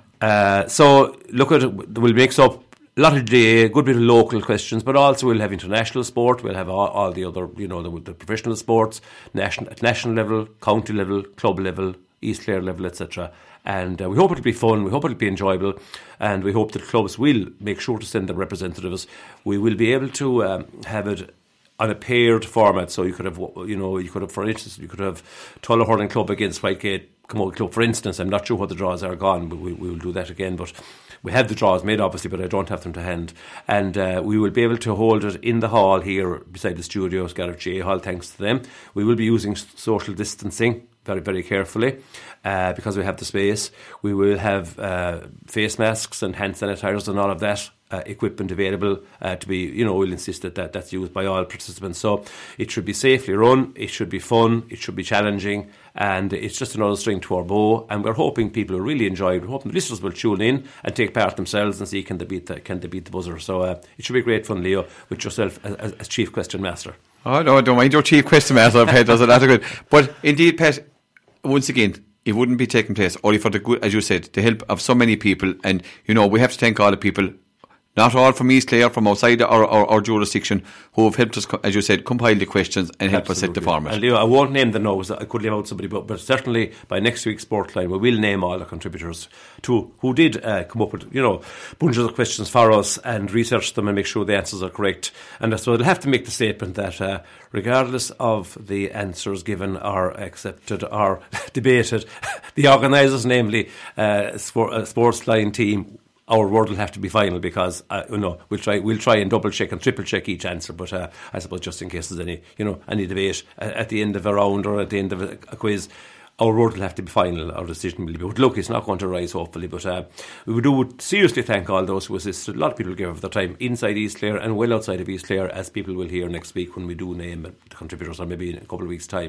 uh, so, look at it, we'll mix up a lot of G A A, good bit of local questions, but also we'll have international sport. We'll have all, all the other, you know, the, the professional sports, national, at national level, county level, club level, East Clare level, et cetera. And uh, we hope it'll be fun. We hope it'll be enjoyable, and we hope that clubs will make sure to send their representatives. We will be able to um, have it on a paired format. So you could have, you know, you could have, for instance, you could have Tulla Hurling Club against Whitegate Camogie Club, for instance. I'm not sure what the draws are gone, but we, we will do that again. But we have the draws made, obviously, but I don't have them to hand. And uh, we will be able to hold it in the hall here beside the studio, Scariff G A A Hall, thanks to them. We will be using social distancing very, very carefully uh, because we have the space. We will have uh, face masks and hand sanitizers and all of that uh, equipment available uh, to be, you know, we'll insist that, that that's used by all participants. So it should be safely run, it should be fun, it should be challenging, and it's just another string to our bow. And we're hoping people will really enjoy it. We're hoping the listeners will tune in and take part themselves and see can they beat the, can they beat the buzzer. So uh, it should be great fun, Leo, with yourself as, as Chief Question Master. Oh, no, I don't mind your Chief Question Master, Pat, does a lot of good. But indeed, Pat, once again, it wouldn't be taking place only for the good, as you said, the help of so many people. And, you know, we have to thank all the people, not all from East Clare, from outside our, our, our jurisdiction, who have helped us, as you said, compile the questions and help Absolutely. us set the format. And Leo, I won't name the no's, I could leave out somebody, but, but certainly by next week's Sportline, we will name all the contributors to who did uh, come up with, you know, bunches of questions for us and research them and make sure the answers are correct. And so I'll have to make the statement that uh, regardless of the answers given or accepted or debated, the organisers, namely uh, sport, uh, Sportsline team, our word will have to be final because uh, you know we'll try we'll try and double check and triple check each answer. But uh, I suppose just in case there's any you know any debate uh, at the end of a round or at the end of a, a quiz, our word will have to be final. Our decision will be. But look, it's not going to rise hopefully. But uh, we do seriously thank all those who assisted. A lot of people give of their time inside East Clare and well outside of East Clare, as people will hear next week when we do name the contributors, or maybe in a couple of weeks' time.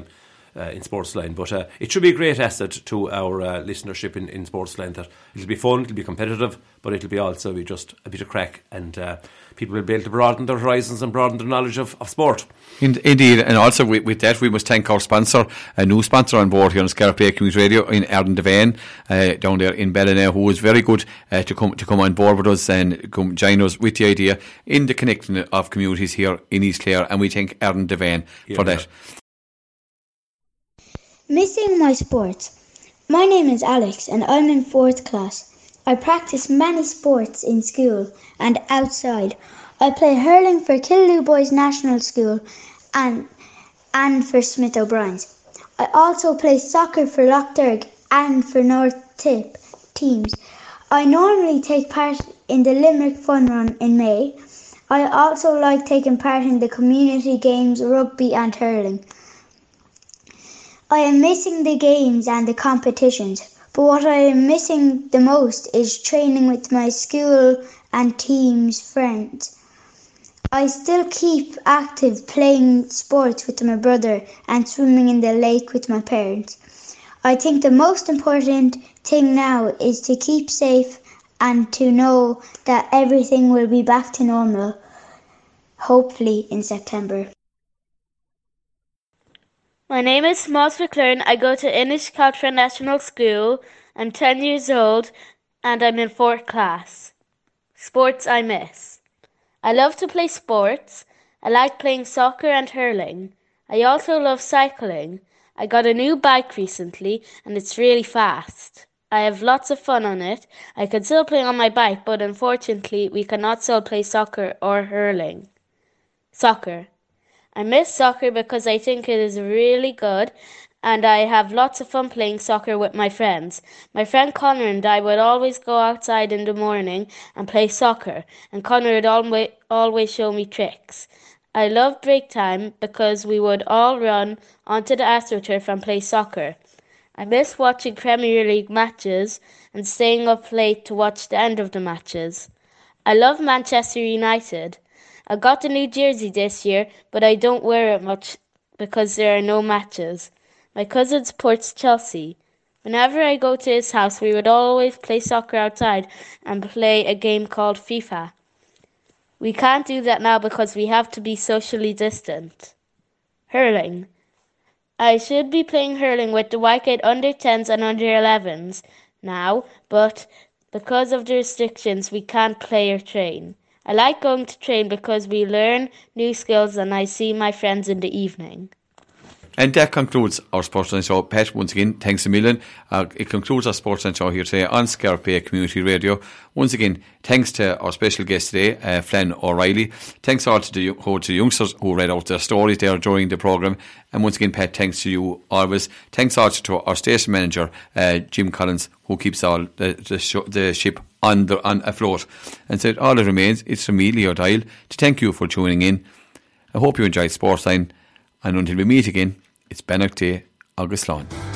uh, in Sportsline. But uh, it should be a great asset to our uh, listenership in, in Sportsline, that it'll be fun, it'll be competitive, but it'll be also be just a bit of crack, and uh, people will be able to broaden their horizons and broaden their knowledge of, of sport. Indeed, and also with, with that we must thank our sponsor, a new sponsor on board here on Scariff Bay Community Radio in Arden Devane, uh, down there in Ballina, who was very good uh, to come to come on board with us and come join us with the idea in the connecting of communities here in East Clare, and we thank Arden Devane yeah, for that. Missing my sports. My name is Alex and I'm in fourth class. I practice many sports in school and outside. I play hurling for Killaloe Boys National School and and for Smith O'Brien's. I also play soccer for Lochderg and for North Tip teams. I normally take part in the Limerick Fun Run in May. I also like taking part in the community games, rugby and hurling. I am missing the games and the competitions, but what I am missing the most is training with my school and team's friends. I still keep active playing sports with my brother and swimming in the lake with my parents. I think the most important thing now is to keep safe and to know that everything will be back to normal, hopefully in September. My name is Smalls McLaren. I go to Inishcaltra National School. I'm ten years old and I'm in fourth class. Sports I miss. I love to play sports. I like playing soccer and hurling. I also love cycling. I got a new bike recently and it's really fast. I have lots of fun on it. I can still play on my bike, but unfortunately we cannot still play soccer or hurling. Soccer. I miss soccer because I think it is really good and I have lots of fun playing soccer with my friends. My friend Connor and I would always go outside in the morning and play soccer, and Connor would always, always show me tricks. I love break time because we would all run onto the AstroTurf and play soccer. I miss watching Premier League matches and staying up late to watch the end of the matches. I love Manchester United. I got a new jersey this year, but I don't wear it much because there are no matches. My cousin supports Chelsea. Whenever I go to his house, we would always play soccer outside and play a game called FIFA. We can't do that now because we have to be socially distant. Hurling. I should be playing hurling with the Whitegate under tens and under elevens now, but because of the restrictions, we can't play or train. I like going to train because we learn new skills and I see my friends in the evening. And that concludes our Sportsline Show. Pat, once again, thanks a million. Uh, it concludes our Sportsline Show here today on Scariff Bay Community Radio. Once again, thanks to our special guest today, uh, Flann O'Reilly. Thanks all to the, to the youngsters who read out their stories there during the programme. And once again, Pat, thanks to you always. Thanks also to our station manager, uh, Jim Collins, who keeps all the, the, sh- the ship on, the, on afloat. And so all that remains, it's from me, Leo Dial, to thank you for tuning in. I hope you enjoyed Sportsline. And until we meet again, it's Bennock Day, August Lawn.